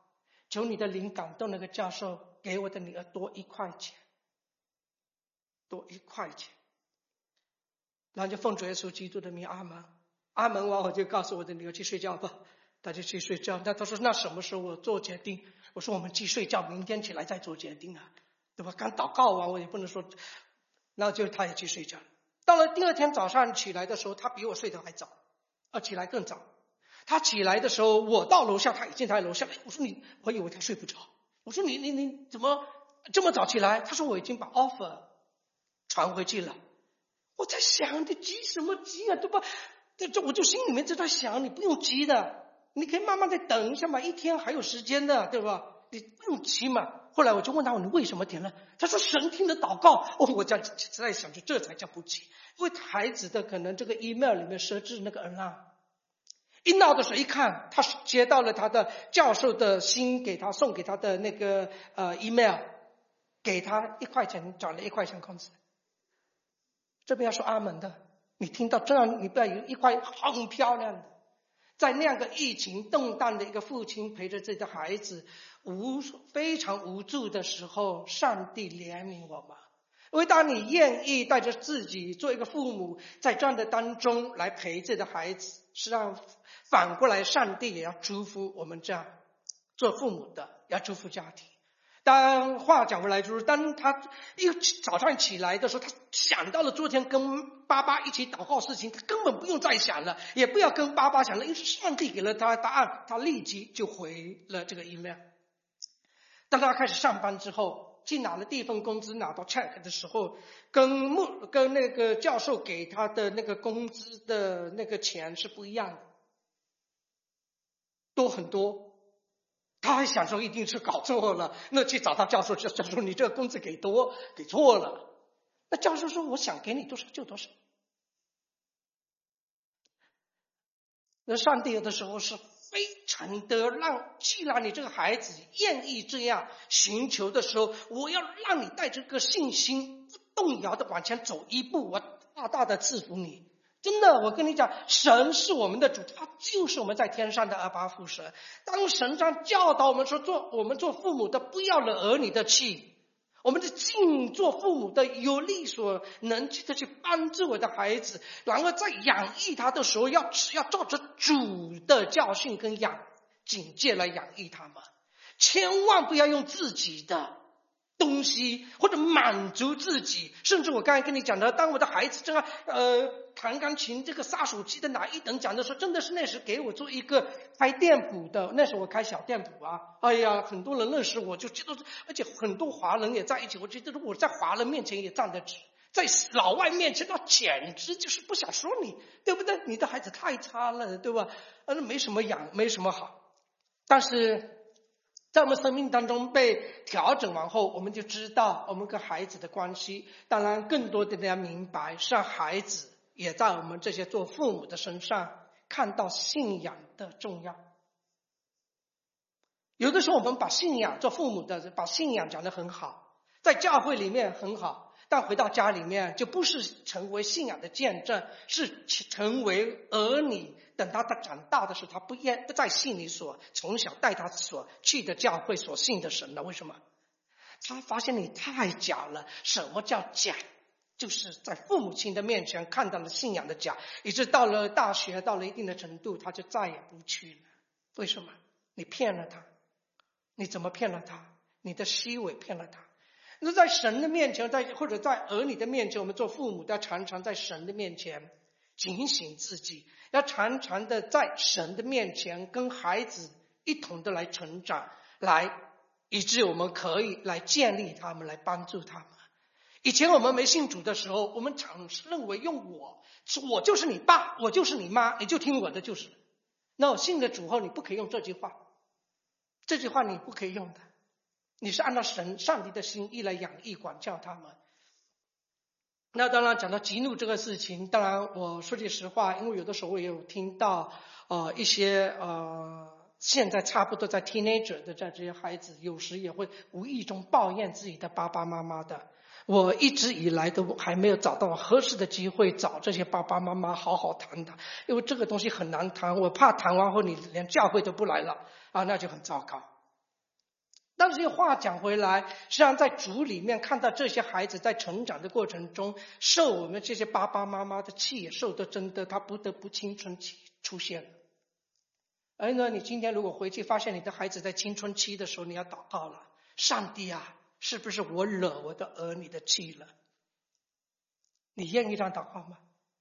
求你的灵感动那个教授，给我的女儿多一块钱，多一块钱。然后就奉主耶稣基督的名，阿门，阿门完我就告诉我的女儿去睡觉吧，她就去睡觉。那她说那什么时候我做决定？我说我们去睡觉，明天起来再做决定啊，对吧？刚祷告完我也不能说，然后就她也去睡觉了。到了第二天早上起来的时候，她比我睡得还早，啊，起来更早。她起来的时候，我到楼下，她已经在楼下。我说你，我以为她睡不着。我说你你你怎么这么早起来？她说我已经把 offer 传回去了。我在想，你急什么急啊，对吧？这这我就心里面就在想，你不用急的，你可以慢慢再等一下嘛，一天还有时间的，对吧？你不用急嘛。后来我就问他，你为什么点了？他说神听的祷告。哦，我在在想，就这才叫不急，因为孩子的可能这个 email 里面设置那个 alarm， 一闹的时候一看，他接到了他的教授的信，给他送给他的那个呃 email， 给他一块钱，转了一块钱工资。这边要说阿门的，你听到这样，你不要有一块很漂亮的，在那样个疫情动荡的一个父亲陪着自己的孩子无非常无助的时候，上帝怜悯我们。因为当你愿意带着自己做一个父母，在这样的当中来陪自己的孩子，实际上反过来上帝也要祝福我们这样做父母的，要祝福家庭。当话讲回来，就是当他一早上起来的时候，他想到了昨天跟爸爸一起祷告事情，他根本不用再想了，也不要跟爸爸想了，因为上帝给了他答案，他立即就回了这个 email。当他开始上班之后，去拿了第一份工资，拿到 check 的时候，跟木跟那个教授给他的那个工资的那个钱是不一样的，多很多。他还想说一定是搞错了，那去找他教授，教授你这个工资给多给错了。那教授说我想给你多少就多少。那上帝有的时候是非常的让，既然你这个孩子愿意这样寻求的时候，我要让你带着个信心不动摇的往前走一步，我大大的赐福你。真的，我跟你讲，神是我们的主，他就是我们在天上的阿爸父神。当神上教导我们说，做我们做父母的不要惹儿女的气，我们就尽做父母的有力所能去的去帮助我的孩子，然后在养育他的时候，要要照着主的教训跟养警戒来养育他们，千万不要用自己的东西或者满足自己。甚至我刚才跟你讲的，当我的孩子这样呃弹钢琴这个杀手机的哪一等奖的时候，真的是那时给我做一个开店铺的，那时候我开小店铺啊，哎呀很多人认识我，就觉得，而且很多华人也在一起，我觉得我在华人面前也站得直，在老外面前那简直就是不想说你，对不对？你的孩子太差了，对吧？呃没什么养，没什么好。但是在我们生命当中被调整完后，我们就知道我们跟孩子的关系，当然更多的人要明白，让孩子也在我们这些做父母的身上看到信仰的重要。有的时候我们把信仰做父母的把信仰讲得很好，在教会里面很好，但回到家里面就不是成为信仰的见证，是成为儿女等他长大的时候，他不也不再信你所从小带他所去的教会所信的神了。为什么？他发现你太假了。什么叫假？就是在父母亲的面前看到了信仰的假，以致到了大学到了一定的程度，他就再也不去了。为什么？你骗了他。你怎么骗了他？你的虚伪骗了他。那在神的面前，在或者在儿女的面前，我们做父母的常常在神的面前警醒自己，要常常的在神的面前跟孩子一同的来成长，来以致我们可以来建立他们，来帮助他们。以前我们没信主的时候，我们常认为用我，我就是你爸，我就是你妈，你就听我的就是。那我信了主后，你不可以用这句话，这句话你不可以用的。你是按照神上帝的心意来养育管教他们。那当然讲到激怒这个事情，当然我说句实话，因为有的时候我也有听到呃一些呃现在差不多在 teenager 的这些孩子，有时也会无意中抱怨自己的爸爸妈妈的。我一直以来都还没有找到合适的机会找这些爸爸妈妈好好谈谈，因为这个东西很难谈，我怕谈完后你连教会都不来了啊，那就很糟糕。 但是话讲回来，实际上在主里面看到这些孩子在成长的过程中，受我们这些爸爸妈妈的气，也受得真的，他不得不青春期出现了。而呢，你今天如果回去发现你的孩子在青春期的时候，你要祷告了，上帝啊，是不是我惹我的儿女的气了？你愿意这样祷告吗？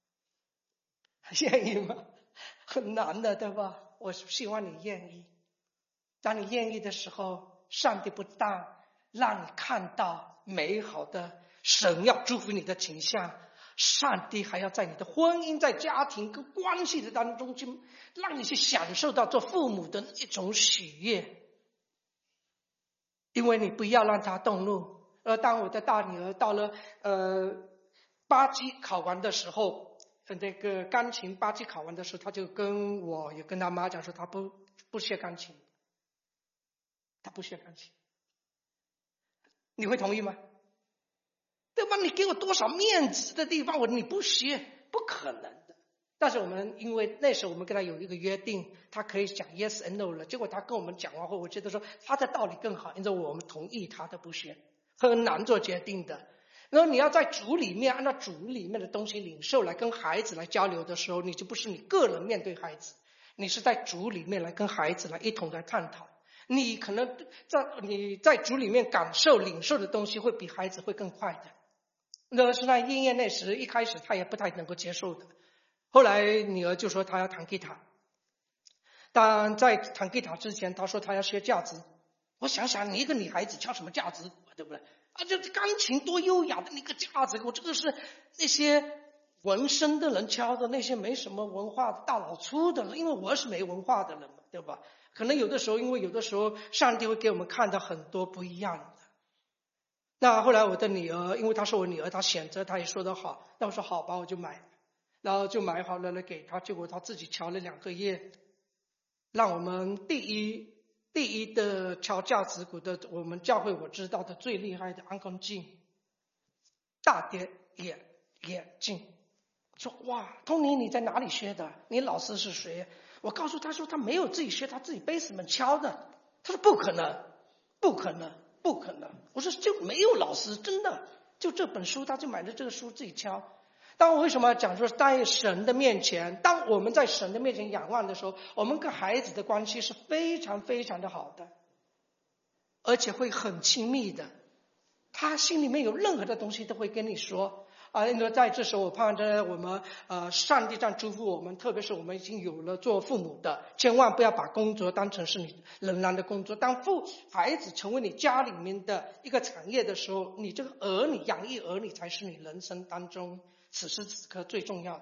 愿意吗？很难的，对吧？我希望你愿意。当你愿意的时候，上帝不但让你看到美好的神要祝福你的景象，上帝还要在你的婚姻、在家庭跟关系的当中去让你去享受到做父母的一种喜悦。因为你不要让他动怒。而当我的大女儿到了呃八级考完的时候，那个钢琴八级考完的时候，他就跟我也跟他妈讲说，他不不学钢琴，他不学钢琴。你会同意吗？对吧？你给我多少面子的地方，我你不学，不可能的。但是我们因为那时候我们跟他有一个约定，他可以讲 yes and no 了。结果他跟我们讲完后，我觉得说他的道理更好，因为我们同意他的不学，很难做决定的。然后你要在主里面按照主里面的东西领受来跟孩子来交流的时候，你就不是你个人面对孩子，你是在主里面来跟孩子来一同来探讨。你可能在你在主里面感受领受的东西会比孩子会更快的。那是那音乐那时一开始他也不太能够接受的，后来女儿就说她要弹吉他。但在弹吉他之前，她说她要学架子。我想想，你一个女孩子敲什么架子鼓，对不对？啊，这钢琴多优雅的那个架子鼓，这个是那些纹身的人敲的，那些没什么文化的大老粗的人，因为我是没文化的人嘛，对吧？可能有的时候，因为有的时候上帝会给我们看到很多不一样的。那后来我的女儿，因为她是我女儿，她选择，她也说得好，那我说好吧，我就买，然后就买好了来给她，结果她自己敲了两个月，让我们第一第一的敲架子鼓的，我们教会我知道的最厉害的安公镜大跌眼眼镜，说哇，托尼你在哪里学的？你老师是谁？我告诉他说他没有自己学，他自己贝斯们敲的。他说不可能，不可能，不可能。我说就没有老师，真的就这本书，他就买了这个书自己敲。当我为什么讲说在神的面前，当我们在神的面前仰望的时候，我们跟孩子的关系是非常非常的好的，而且会很亲密的。他心里面有任何的东西都会跟你说啊。因为在这时候我盼着我们呃上帝这样祝福我们，特别是我们已经有了做父母的，千万不要把工作当成是你仍然的工作。当父孩子成为你家里面的一个产业的时候，你这个儿女养育儿女才是你人生当中此时此刻最重要的。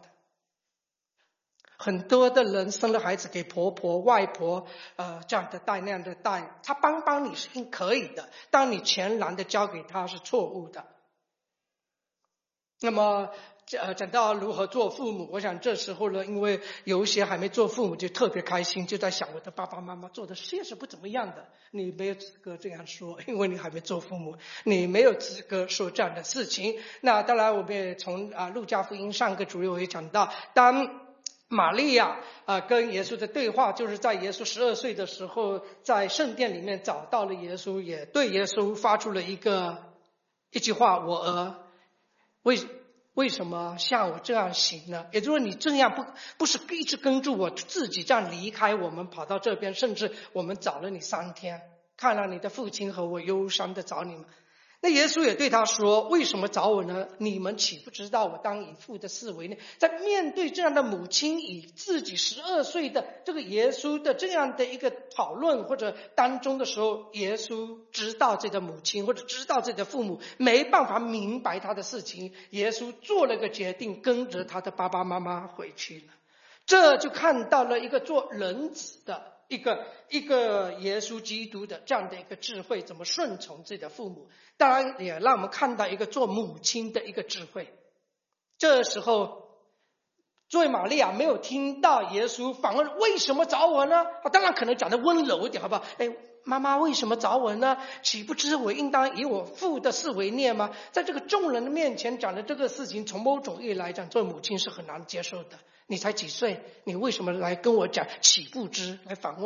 很多的人生了孩子给婆婆外婆呃这样的带那样的带，他帮帮你是可以的，当你全然的交给他是错误的。那么呃讲到如何做父母，我想这时候呢，因为有一些还没做父母就特别开心，就在想我的爸爸妈妈做的确实不怎么样的。你没有资格这样说，因为你还没做父母，你没有资格说这样的事情。那当然我们也从啊路加福音上个主日我也讲到，当玛利亚啊跟耶稣的对话，就是在耶稣十二岁的时候在圣殿里面找到了耶稣，也对耶稣发出了一个一句话，我儿为为什么像我这样行呢？也就是说你这样不不是一直跟住我，自己这样离开我们跑到这边，甚至我们找了你三天，看了你的父亲和我忧伤的找你们。那耶稣也对他说，为什么找我呢？你们岂不知道我当以父的事为呢？在面对这样的母亲以自己十二岁的这个耶稣的这样的一个讨论或者当中的时候，耶稣知道这个母亲或者知道这个父母没办法明白他的事情，耶稣做了个决定，跟着他的爸爸妈妈回去了。这就看到了一个做人子的一个一个耶稣基督的这样的一个智慧，怎么顺从自己的父母，当然也让我们看到一个做母亲的一个智慧。这时候作为玛利亚没有听到耶稣反问为什么找我呢？当然可能讲得温柔一点好不好？哎，妈妈为什么找我呢？岂不知我应当以我父的事为念吗？在这个众人的面前讲的这个事情，从某种意义来讲，做母亲是很难接受的。你才几岁，你为什么来跟我讲岂不知，来反问我？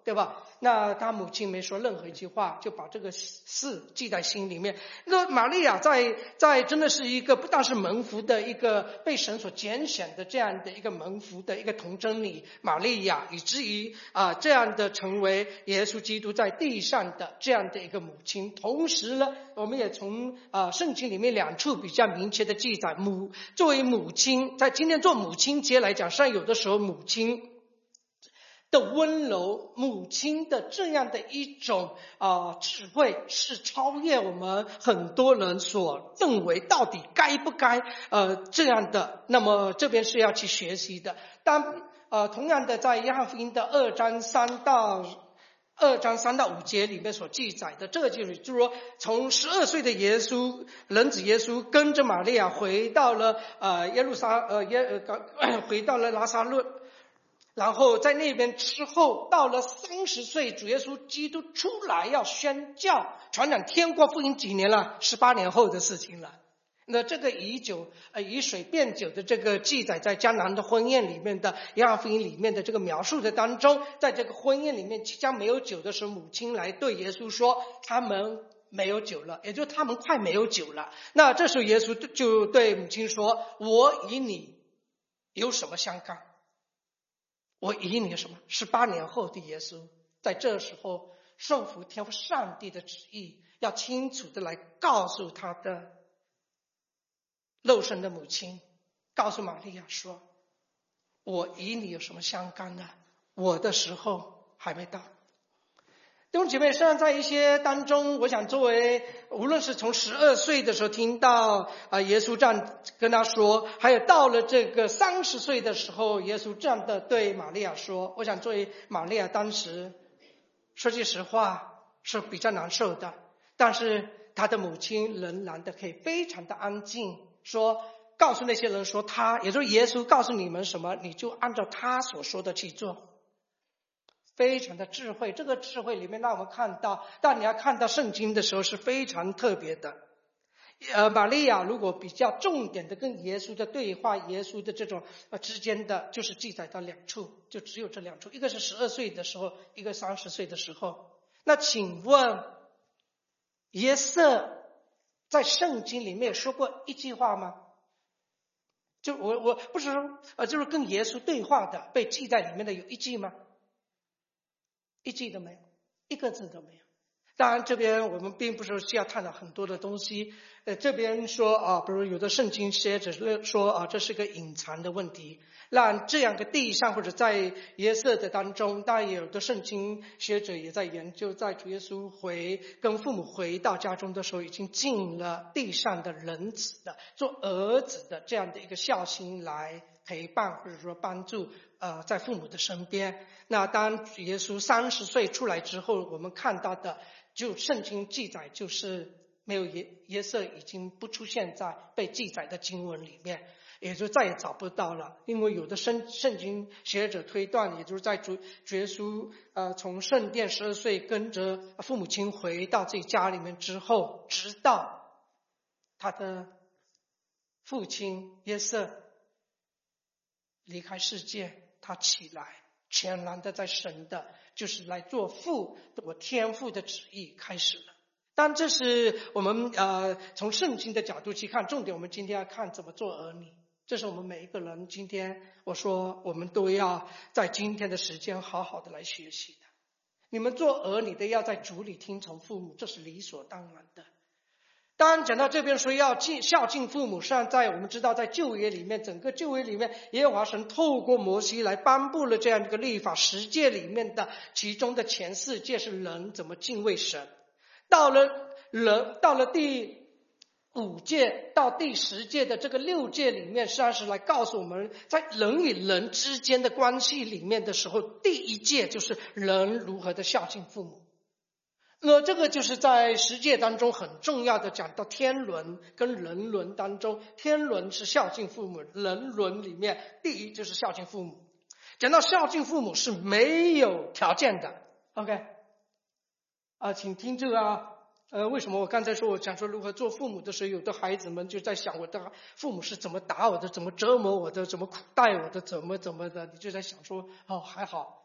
对吧？那他母亲没说任何一句话，就把这个事记在心里面。那玛利亚在在真的是一个不但是蒙福的一个被神所拣选的这样的一个蒙福的一个童贞女玛利亚，以至于啊、呃、这样的成为耶稣基督在地上的这样的一个母亲。同时呢，我们也从啊、呃、圣经里面两处比较明确的记载，母作为母亲，在今天做母亲节来讲，上有的时候母亲的温柔，母亲的这样的一种啊、呃、智慧，是超越我们很多人所认为到底该不该呃这样的。那么这边是要去学习的。当呃同样的，在约翰福音的二章三到二章三到五节里面所记载的，这个就是就是说，从十二岁的耶稣，人子耶稣跟着玛利亚回到了呃耶路撒呃耶呃回到了拿撒勒。然后在那边之后，到了三十岁，主耶稣基督出来要宣教传讲天国福音几年了？十八年后的事情了。那这个以酒呃以水变酒的这个记载，在迦南的婚宴里面的约翰福音里面的这个描述的当中，在这个婚宴里面即将没有酒的时候，母亲来对耶稣说他们没有酒了，也就是他们快没有酒了。那这时候耶稣就对母亲说，我与你有什么相干？我以你什么？十八年后的耶稣在这时候受服天父上帝的旨意，要清楚的来告诉他的肉身的母亲，告诉玛利亚说，我与你有什么相干呢？我的时候还没到。弟兄姐妹，实际上在一些当中，我想作为无论是从十二岁的时候听到啊、呃、耶稣这样跟他说，还有到了这个三十岁的时候，耶稣这样的对玛利亚说，我想作为玛利亚当时说句实话是比较难受的，但是他的母亲仍然的可以非常的安静，说告诉那些人说，他也就是耶稣告诉你们什么，你就按照他所说的去做。非常的智慧，这个智慧里面让我们看到，但你要看到圣经的时候是非常特别的。呃，玛利亚如果比较重点的跟耶稣的对话，耶稣的这种呃之间的，就是记载到两处，就只有这两处，一个是十二岁的时候，一个三十岁的时候。那请问约瑟在圣经里面说过一句话吗？就我我不是说呃，就是跟耶稣对话的被记在里面的有一句吗？一句都没有，一个字都没有。当然这边我们并不是需要探讨很多的东西，呃，这边说啊，比如有的圣经学者说啊，这是个隐藏的问题，让这样的地上或者在约瑟的当中，当然有的圣经学者也在研究，在主耶稣回跟父母回到家中的时候，已经尽了地上的人子的做儿子的这样的一个孝心来陪伴或者说帮助呃在父母的身边。那当耶稣三十岁出来之后，我们看到的就圣经记载就是没有耶约瑟已经不出现在被记载的经文里面，也就再也找不到了。因为有的圣圣经学者推断，也就是在主主耶稣呃从圣殿十二岁跟着父母亲回到自己家里面之后，直到他的父亲约瑟离开世界，他起来全然的在神的就是来做父我天父的旨意开始了。但这是我们呃从圣经的角度去看，重点我们今天要看怎么做儿女，这是我们每一个人今天我说我们都要在今天的时间好好的来学习的。你们做儿女的要在主里听从父母，这是理所当然的。当然讲到这边说要敬孝敬父母，实际上在我们知道在旧约里面，整个旧约里面耶和华神透过摩西来颁布了这样一个律法，十诫里面的其中的前四诫是人怎么敬畏神，到了人到了第五诫到第十诫的这个六诫里面，实际上是来告诉我们在人与人之间的关系里面的时候，第一诫就是人如何的孝敬父母。那这个就是在十诫当中很重要的，讲到天伦跟人伦当中，天伦是孝敬父母，人伦里面第一就是孝敬父母。讲到孝敬父母是没有条件的 OK 啊，请听这个啊，呃，为什么我刚才说我讲说如何做父母的时候，有的孩子们就在想我的父母是怎么打我的，怎么折磨我的，怎么苦待我的，怎么怎么的，你就在想说哦还好，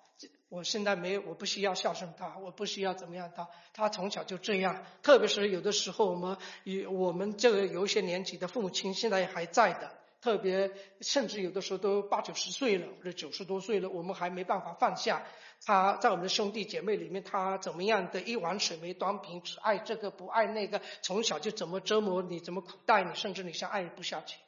我现在没有，我不需要孝顺他，我不需要怎么样他，他从小就这样。特别是有的时候，我们与我们这个有一些年纪的父母亲现在还在的，特别甚至有的时候都八九十岁了或者九十多岁了，我们还没办法放下。他在我们的兄弟姐妹里面，他怎么样的一碗水没端平，只爱这个不爱那个，从小就怎么折磨你，怎么苦待你，甚至你像爱不下去。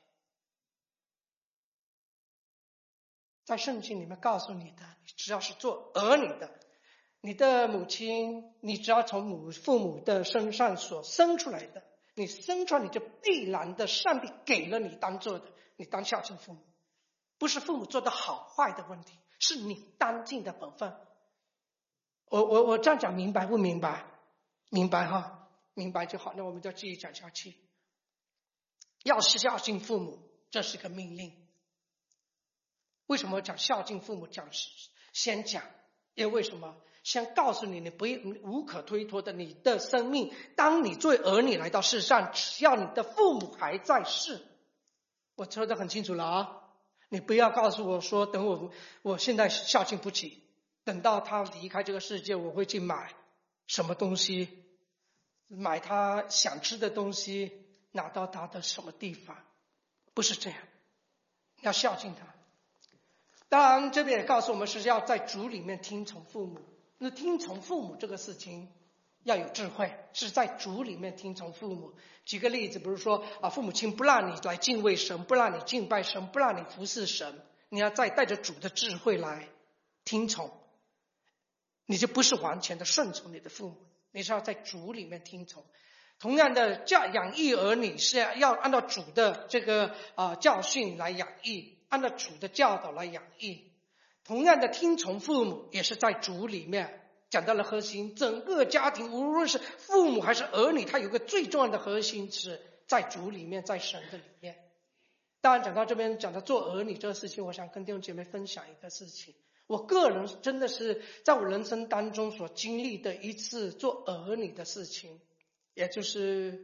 在圣经里面告诉你的，你只要是做儿女的，你的母亲，你只要从母父母的身上所生出来的，你生出来你就必然的，上帝给了你当做的，你当孝敬父母，不是父母做的好坏的问题，是你当尽的本分。我我我这样讲明白不明白？明白哈，明白就好。那我们就继续讲下去。要孝敬父母，这是个命令。为什么讲孝敬父母？讲先讲，因为为什么？先告诉你，你不无可推脱的，你的生命，当你作为儿女来到世上，只要你的父母还在世，我说得很清楚了啊！你不要告诉我说，等我我现在孝敬不起，等到他离开这个世界，我会去买什么东西，买他想吃的东西，拿到他的什么地方？不是这样，要孝敬他。当然这边也告诉我们是要在主里面听从父母。那听从父母这个事情要有智慧，是在主里面听从父母。举个例子，比如说啊，父母亲不让你来敬畏神，不让你敬拜神，不让你服侍神，你要再带着主的智慧来听从，你就不是完全的顺从你的父母，你是要在主里面听从。同样的，教养育儿女是要按照主的这个啊教训来养育，按照主的教导来养育。同样的，听从父母也是在主里面讲到了核心。整个家庭无论是父母还是儿女，它有个最重要的核心是在主里面，在神的里面。当然讲到这边讲到做儿女这个事情，我想跟弟兄姐妹分享一个事情。我个人真的是在我人生当中所经历的一次做儿女的事情，也就是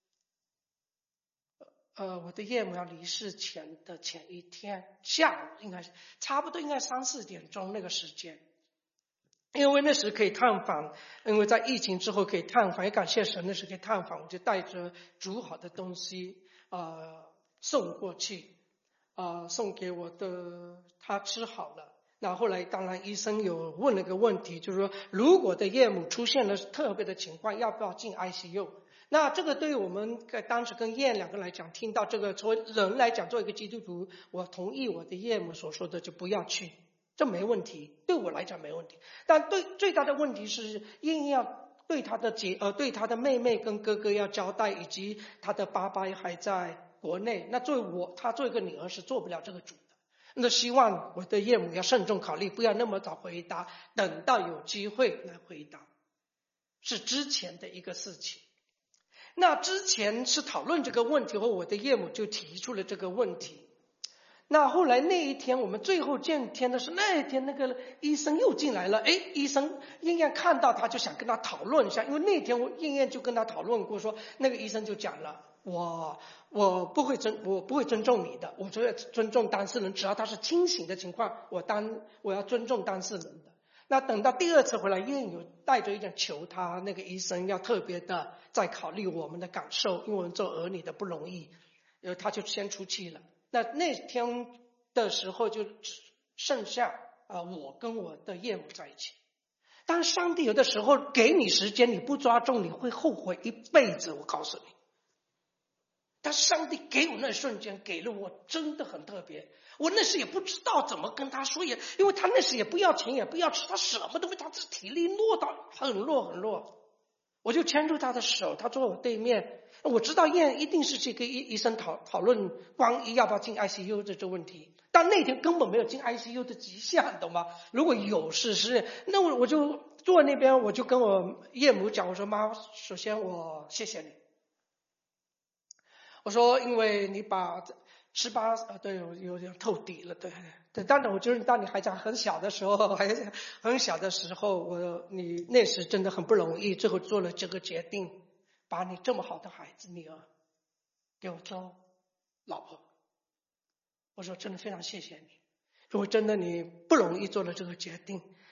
呃，我的岳母要离世前的前一天下午，应该是差不多应该三四点钟那个时间，因为那时可以探访，因为在疫情之后可以探访，也感谢神那时可以探访，我就带着煮好的东西呃送过去，呃送给我的他吃好了。那后来当然医生有问了个问题，就是说如果的岳母出现了特别的情况，要不要进 I C U？那这个对于我们当时跟燕两个来讲，听到这个作为人来讲，作为一个基督徒，我同意我的岳母所说的，就不要去，这没问题，对我来讲没问题。但对最大的问题是，燕要对他的姐呃对他的妹妹跟哥哥要交代，以及他的爸爸还在国内。那作为我，他做一个女儿是做不了这个主的。那希望我的岳母要慎重考虑，不要那么早回答，等到有机会来回答，是之前的一个事情。那之前是讨论这个问题后，我的岳母就提出了这个问题。那后来那一天我们最后见天的是那一天，那个医生又进来了。哎，医生燕燕看到他就想跟他讨论一下，因为那天我燕燕就跟他讨论过，说那个医生就讲了，我我不会尊我不会尊重你的，我觉得尊重当事人，只要他是清醒的情况，我当我要尊重当事人的。那等到第二次回来，因为有带着一点求他那个医生要特别的再考虑我们的感受，因为我们做儿女的不容易，呃，他就先出去了。那那天的时候就只剩下啊、呃、我跟我的岳母在一起。但上帝有的时候给你时间，你不抓重，你会后悔一辈子，我告诉你。但上帝给我那瞬间给了我真的很特别，我那时也不知道怎么跟他说，也因为他那时也不要钱也不要吃，他什么都没，他这体力弱到很弱很弱。我就牵住他的手，他坐我对面，我知道燕一定是去跟医医生讨讨论关于要不要进 I C U 这这问题，但那天根本没有进 I C U 的迹象，懂吗？如果有事是，那我我就坐那边，我就跟我岳母讲，我说妈，首先我谢谢你。我说，因为你把十八呃，对，有有点透底了，对对。当然，我就是当你还在很小的时候，还很小的时候，我你那时真的很不容易，最后做了这个决定，把你这么好的孩子女儿给我做老婆。我说真的非常谢谢你，因为真的你不容易做了这个决定。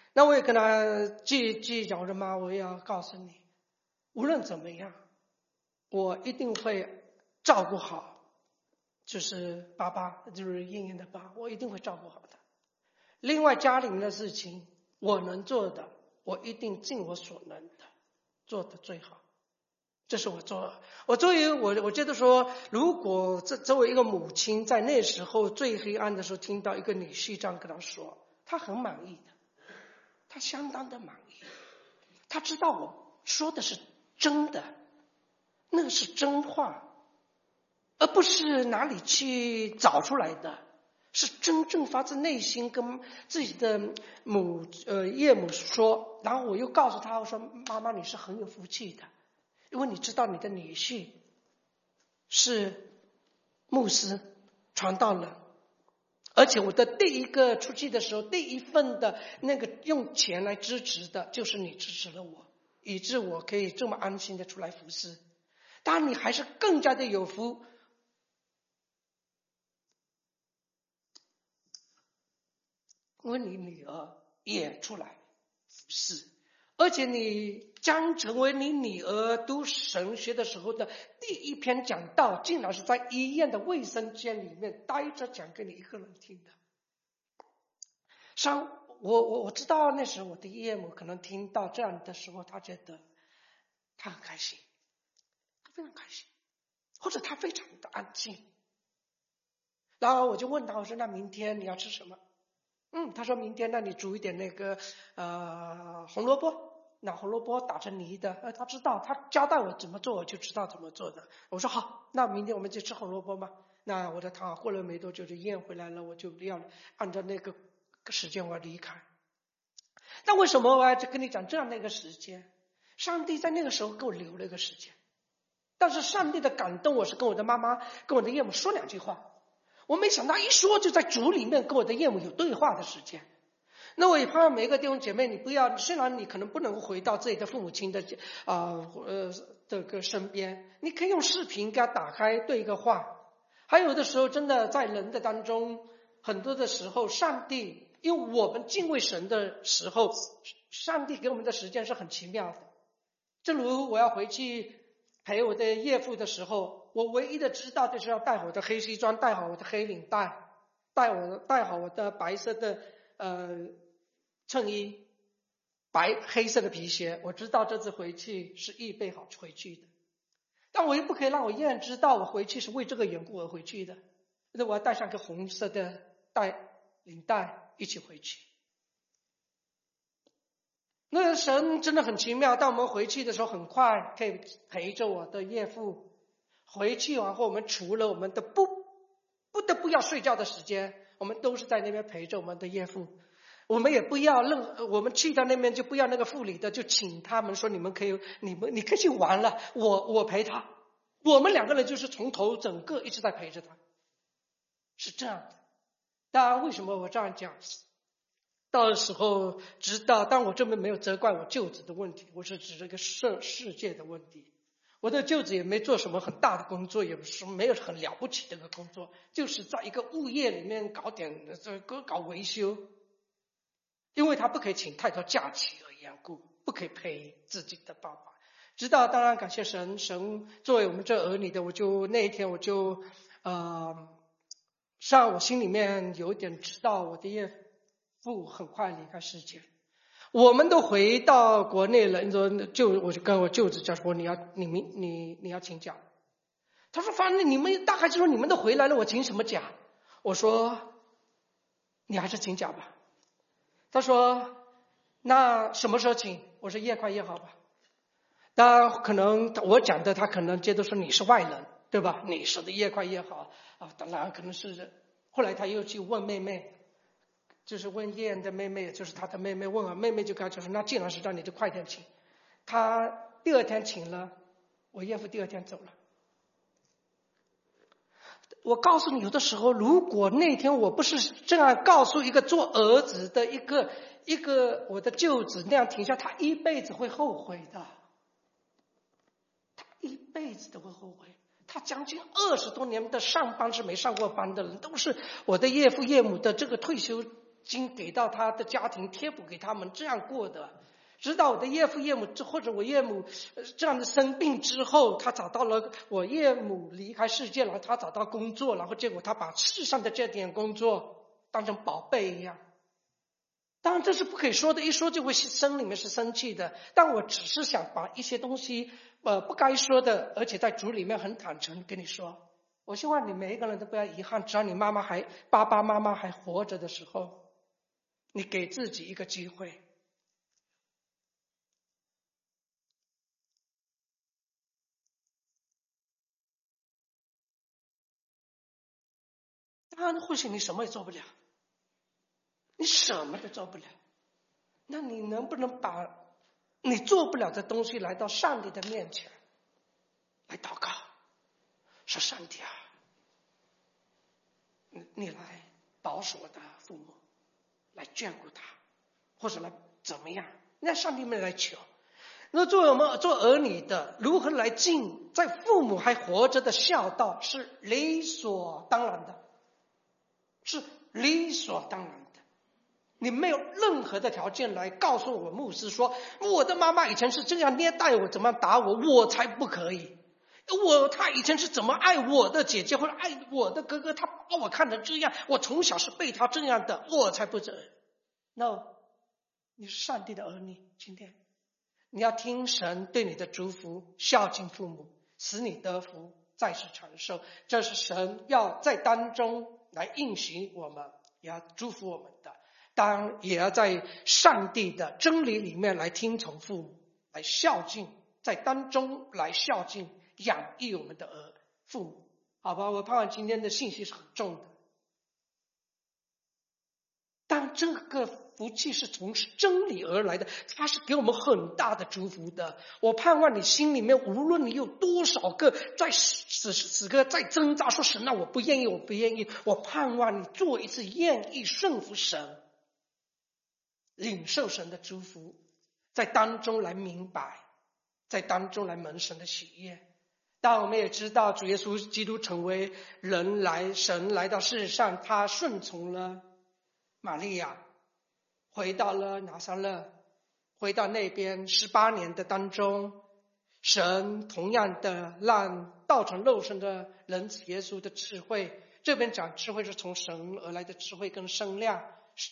那我也跟他计计较着嘛，我也要告诉你，无论怎么样，我一定会照顾好，就是爸爸，就是燕燕的爸，我一定会照顾好他。另外家里面的事情，我能做的，我一定尽我所能的做得最好。这是我做，我作为我，我觉得说，如果这作为一个母亲，在那时候最黑暗的时候，听到一个女婿这样跟他说，他很满意的，他相当的满意，他知道我说的是真的，那是真话，而不是哪里去找出来的，是真正发自内心跟自己的母呃岳母说。然后我又告诉他，我说妈妈你是很有福气的，因为你知道你的女婿是牧师传道人，而且我的第一个出去的时候，第一份的那个用钱来支持的就是你支持了我，以致我可以这么安心的出来服侍。当然你还是更加的有福，因为你女儿也出来服侍，而且你将成为你女儿读神学的时候的第一篇讲道，竟然是在医院的卫生间里面待着讲给你一个人听的。上我我我知道那时候我的岳母可能听到这样的时候，她觉得她很开心，她非常开心，或者她非常的安静。然后我就问她，我说那明天你要吃什么？嗯，他说明天那你煮一点那个呃红萝卜，那红萝卜打成泥的，呃他知道，他交代我怎么做，我就知道怎么做的。我说好，那明天我们就吃红萝卜嘛。那我的堂过了没多久就验回来了，我就要按照那个时间我要离开。那为什么我要跟你讲这样的一个时间？上帝在那个时候给我留了一个时间，但是上帝的感动我是跟我的妈妈跟我的岳母说两句话。我没想到一说就在主里面跟我的岳母有对话的时间。那我也盼望每一个弟兄姐妹，你不要，虽然你可能不能回到自己的父母亲的啊 呃, 呃这个身边，你可以用视频给他打开对一个话。还有的时候真的在人的当中，很多的时候上帝因为我们敬畏神的时候，上帝给我们的时间是很奇妙的。正如我要回去陪我的岳父的时候，我唯一的知道就是要带好我的黑西装，带好我的黑领带，带我带好我的白色的呃衬衣，白黑色的皮鞋。我知道这次回去是预备好回去的，但我又不可以让我燕知道我回去是为这个缘故而回去的，那我要带上个红色的带领带一起回去。那个神真的很奇妙，当我们回去的时候很快可以陪着我的岳父回去完后，我们除了我们的不不得不要睡觉的时间，我们都是在那边陪着我们的岳父。我们也不要任我们去到那边就不要那个护理的，就请他们说你们可以你们你可以去玩了，我我陪他，我们两个人就是从头整个一直在陪着他，是这样的。当然为什么我这样讲，到时候知道，但我这边没有责怪我舅子的问题，我是指这个世世界的问题。我的舅子也没做什么很大的工作，也不是没有很了不起的一个工作，就是在一个物业里面搞点这个搞维修，因为他不可以请太多假期而缘故，不可以陪自己的爸爸。直到当然感谢神，神作为我们这儿女的，我就那一天我就呃，上我心里面有点知道我的岳父很快离开世界。我们都回到国内了，你说就我就跟我舅子讲说，你要你们你你要请假。他说反正你们大概就说你们都回来了，我请什么假？我说你还是请假吧。他说那什么时候请？我说越快越好吧。当然可能我讲的他可能觉得说你是外人，对吧？你说的越快越好啊。当然可能是后来他又去问妹妹，就是问叶恩的妹妹，就是他的妹妹，问我妹妹就跟他说，那既然是这样你就快点请。他第二天请了，我岳父第二天走了。我告诉你，有的时候如果那天我不是这样告诉一个做儿子的一个一个我的舅子那样停下，他一辈子会后悔的，他一辈子都会后悔。他将近二十多年的上班是没上过班的人，都是我的岳父岳母的这个退休金给到他的家庭，贴补给他们，这样过的。直到我的岳父岳母或者我岳母这样的生病之后，他找到了我岳母离开世界了，他找到工作，然后结果他把世上的这点工作当成宝贝一样。当然这是不可以说的，一说就会生里面是生气的。但我只是想把一些东西呃不该说的，而且在主里面很坦诚跟你说。我希望你每一个人都不要遗憾，只要你妈妈还爸爸妈妈还活着的时候，你给自己一个机会。当然或许你什么也做不了，你什么都做不了，那你能不能把你做不了的东西来到上帝的面前来祷告，说上帝啊，你你来保守我的父母，来眷顾他，或者来怎么样，让上帝们来求。那作为我们做儿女的，如何来尽在父母还活着的孝道，是理所当然的，是理所当然的。你没有任何的条件来告诉我牧师说，我的妈妈以前是这样虐待我，怎么打我，我才不可以。我他以前是怎么爱我的姐姐或者爱我的哥哥，他把我看成这样，我从小是被他这样的，我才不这样。No， 你是上帝的儿女，今天你要听神对你的祝福，孝敬父母，使你得福，在世长寿。这是神要在当中来应许我们，也要祝福我们的。当然也要在上帝的真理里面来听从父母，来孝敬，在当中来孝敬养育我们的儿父母。好吧，我盼望今天的信息是很重的。但这个福气是从真理而来的，它是给我们很大的祝福的。我盼望你心里面，无论你有多少个在此时此刻在挣扎说神啊，我不愿意，我不愿意，我盼望你做一次愿意顺服神，领受神的祝福，在当中来明白，在当中来蒙神的喜悦。但我们也知道主耶稣基督成为人来，神来到世上，他顺从了玛利亚，回到了拿撒勒，回到那边十八年的当中，神同样的让道成肉身的人子耶稣的智慧，这边讲智慧是从神而来的智慧跟声量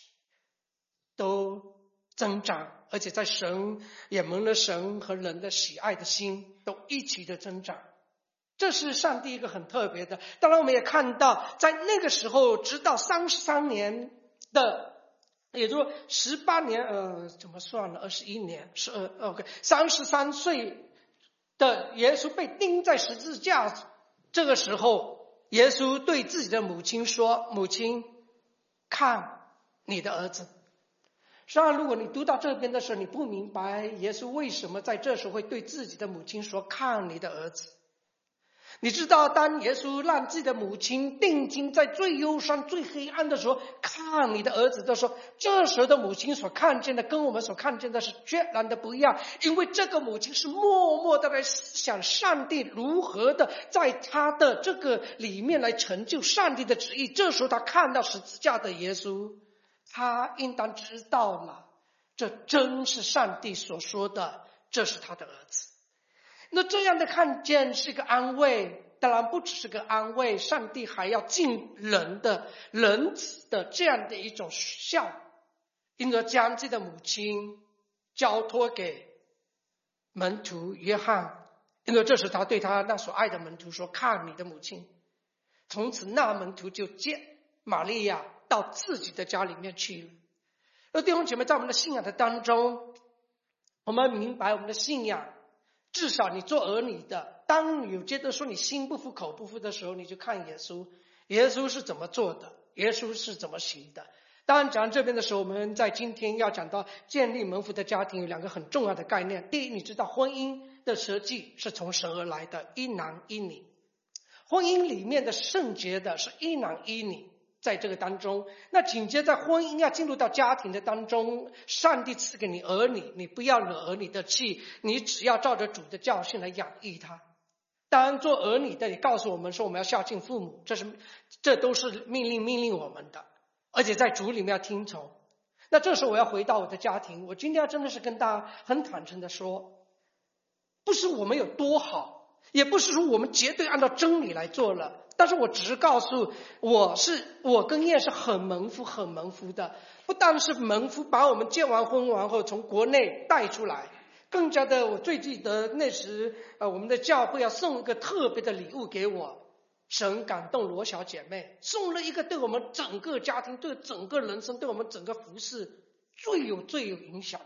都增长，而且在神也蒙了神和人的喜爱的心都一起的增长。这是上帝一个很特别的。当然我们也看到在那个时候直到三十三年的，也就是说十八年呃怎么算呢？二十一年是呃 OK 三十三岁的耶稣被钉在十字架，这个时候耶稣对自己的母亲说，母亲，看你的儿子。当然如果你读到这边的时候，你不明白耶稣为什么在这时候会对自己的母亲说看你的儿子。你知道当耶稣让自己的母亲定睛在最忧伤最黑暗的时候看你的儿子的时候，这时候的母亲所看见的跟我们所看见的是截然的不一样。因为这个母亲是默默的来思想上帝如何的在他的这个里面来成就上帝的旨意。这时候他看到十字架的耶稣，他应当知道了，这真是上帝所说的，这是他的儿子。那这样的看见是个安慰，当然不只是个安慰，上帝还要尽人的人子的这样的一种孝，因而将自己的母亲交托给门徒约翰，因为这时他对他那所爱的门徒说，看你的母亲。从此那门徒就接玛利亚到自己的家里面去了。而弟兄姐妹，在我们的信仰的当中，我们明白我们的信仰，至少你做儿女的，当你有觉得说你心不服口不服的时候，你就看耶稣，耶稣是怎么做的，耶稣是怎么行的。当然讲这边的时候，我们在今天要讲到建立蒙福的家庭有两个很重要的概念。第一，你知道婚姻的设计是从神而来的，一男一女，婚姻里面的圣洁的是一男一女，在这个当中，那紧接着婚姻要进入到家庭的当中，上帝赐给你儿女，你不要惹儿女的气，你只要照着主的教训来养育他。当然做儿女的也告诉我们说我们要孝敬父母，这是这都是命令命令我们的。 而且在主里面要听从。那这时候我要回到我的家庭，我今天真的是跟大家很坦诚的说，不是我们有多好，也不是说我们绝对按照真理来做了，但是我只是告诉我是我跟燕是很蒙福很蒙福的，不但是蒙福把我们结完婚完后从国内带出来，更加的我最记得那时呃我们的教会要送一个特别的礼物给我，神感动罗小姐妹，送了一个对我们整个家庭对整个人生对我们整个服事最有最有影响的。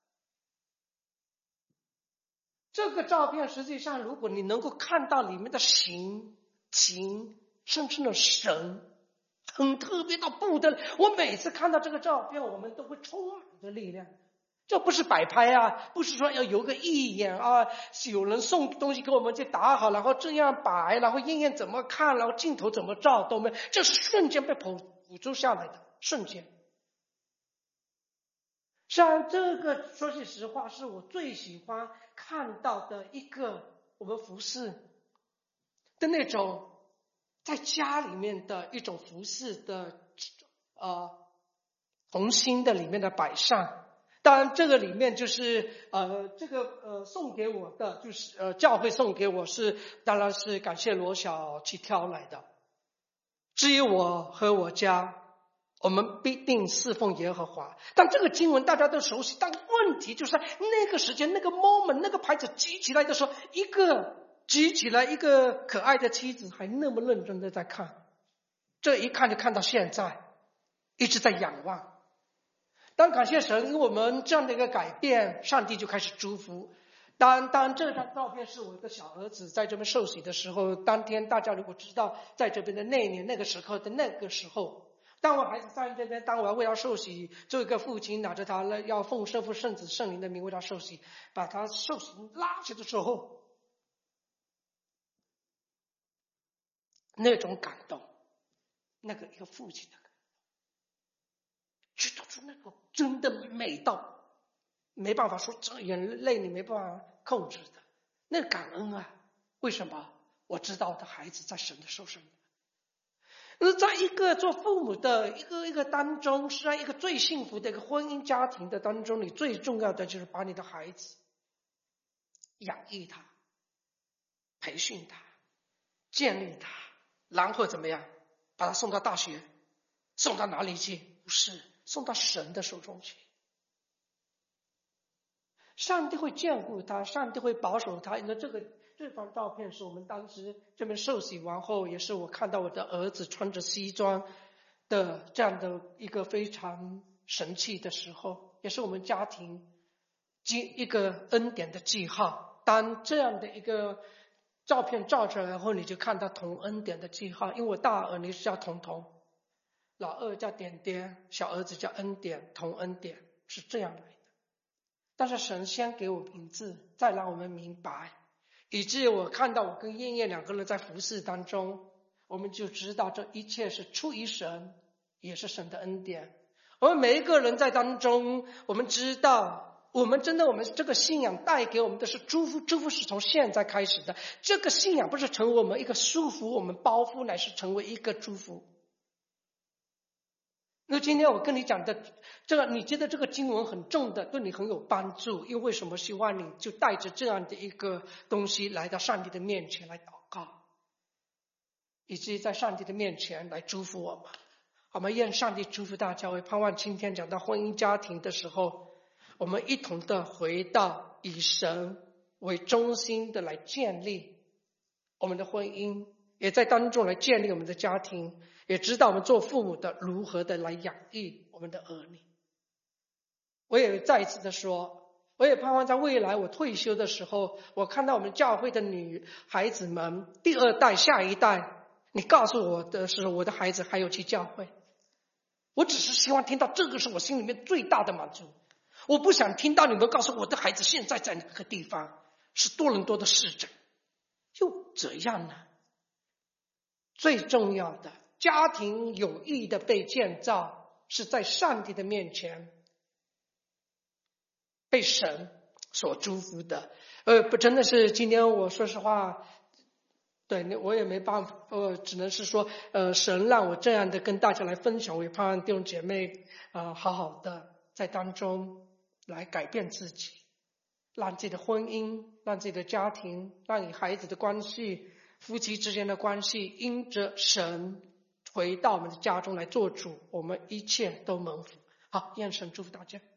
这个照片实际上如果你能够看到里面的形情甚至的神很特别到不得了，我每次看到这个照片我们都会充满着力量。这不是摆拍啊，不是说要有个义眼啊，有人送东西给我们就打好，然后这样摆，然后燕燕怎么看，然后镜头怎么照都没有，这是瞬间被捕捕捉下来的瞬间。像这个说句实话是我最喜欢看到的一个我们服侍的那种在家里面的一种服侍的呃红心的里面的摆上。当然这个里面就是呃这个呃送给我的就是呃教会送给我是当然是感谢罗小去挑来的。至于我和我家我们必定侍奉耶和华，但这个经文大家都熟悉，但问题就是那个时间那个 moment 那个牌子举起来的时候，一个举起来一个可爱的妻子还那么认真的在看，这一看就看到现在一直在仰望。当感谢神，因为我们这样的一个改变，上帝就开始祝福。当当这张照片是我一个小儿子在这边受洗的时候，当天大家如果知道在这边的那一年那个时候的那个时候，当我孩子在这边，当我要为他受洗，做一个父亲拿着他要奉圣父圣子圣灵的名为他受洗，把他受洗拉起的时候，那种感动，那个一个父亲的感动，去做出那个真的美到没办法说，眼泪你没办法控制的那个感恩啊！为什么？我知道我的孩子在神的手上。而在一个做父母的一个一个当中，是在一个最幸福的一个婚姻家庭的当中，你最重要的就是把你的孩子养育他、培训他、建立他，然后怎么样？把他送到大学，送到哪里去？不是送到神的手中去。上帝会眷顾他，上帝会保守他。那这个这张照片是我们当时这边受洗完后，也是我看到我的儿子穿着西装的这样的一个非常神气的时候，也是我们家庭一个恩典的记号。当这样的一个照片照出来后，你就看到同恩典的记号。因为我大儿女是叫彤彤，老二叫点点，小儿子叫恩典，同恩典是这样来的。但是神先给我名字，再让我们明白，以致我看到我跟燕燕两个人在服侍当中，我们就知道这一切是出于神，也是神的恩典。我们每一个人在当中，我们知道我们真的我们这个信仰带给我们的是祝福，祝福是从现在开始的。这个信仰不是成为我们一个束缚，我们包袱，乃是成为一个祝福。那今天我跟你讲的这个，你觉得这个经文很重的，对你很有帮助，因为为什么？希望你就带着这样的一个东西来到上帝的面前来祷告，以及在上帝的面前来祝福我们。我们愿上帝祝福大家。我盼望今天讲到婚姻家庭的时候，我们一同的回到以神为中心的来建立我们的婚姻，也在当中来建立我们的家庭，也知道我们做父母的如何的来养育我们的儿女。我也再一次的说，我也盼望在未来我退休的时候，我看到我们教会的女孩子们第二代下一代，你告诉我的是我的孩子还有去教会，我只是希望听到这个是我心里面最大的满足。我不想听到你们告诉我的孩子现在在哪个地方，是多伦多的市长，又怎样呢？最重要的，家庭有意的被建造，是在上帝的面前被神所祝福的。呃，不，真的是今天我说实话， 对，我也没办法，呃，只能是说，呃，神让我这样的跟大家来分享，我也盼望弟兄姐妹啊、呃，好好的在当中来改变自己，让自己的婚姻，让自己的家庭，让你孩子的关系，夫妻之间的关系，因着神回到我们的家中来做主，我们一切都蒙福。好，愿神祝福大家。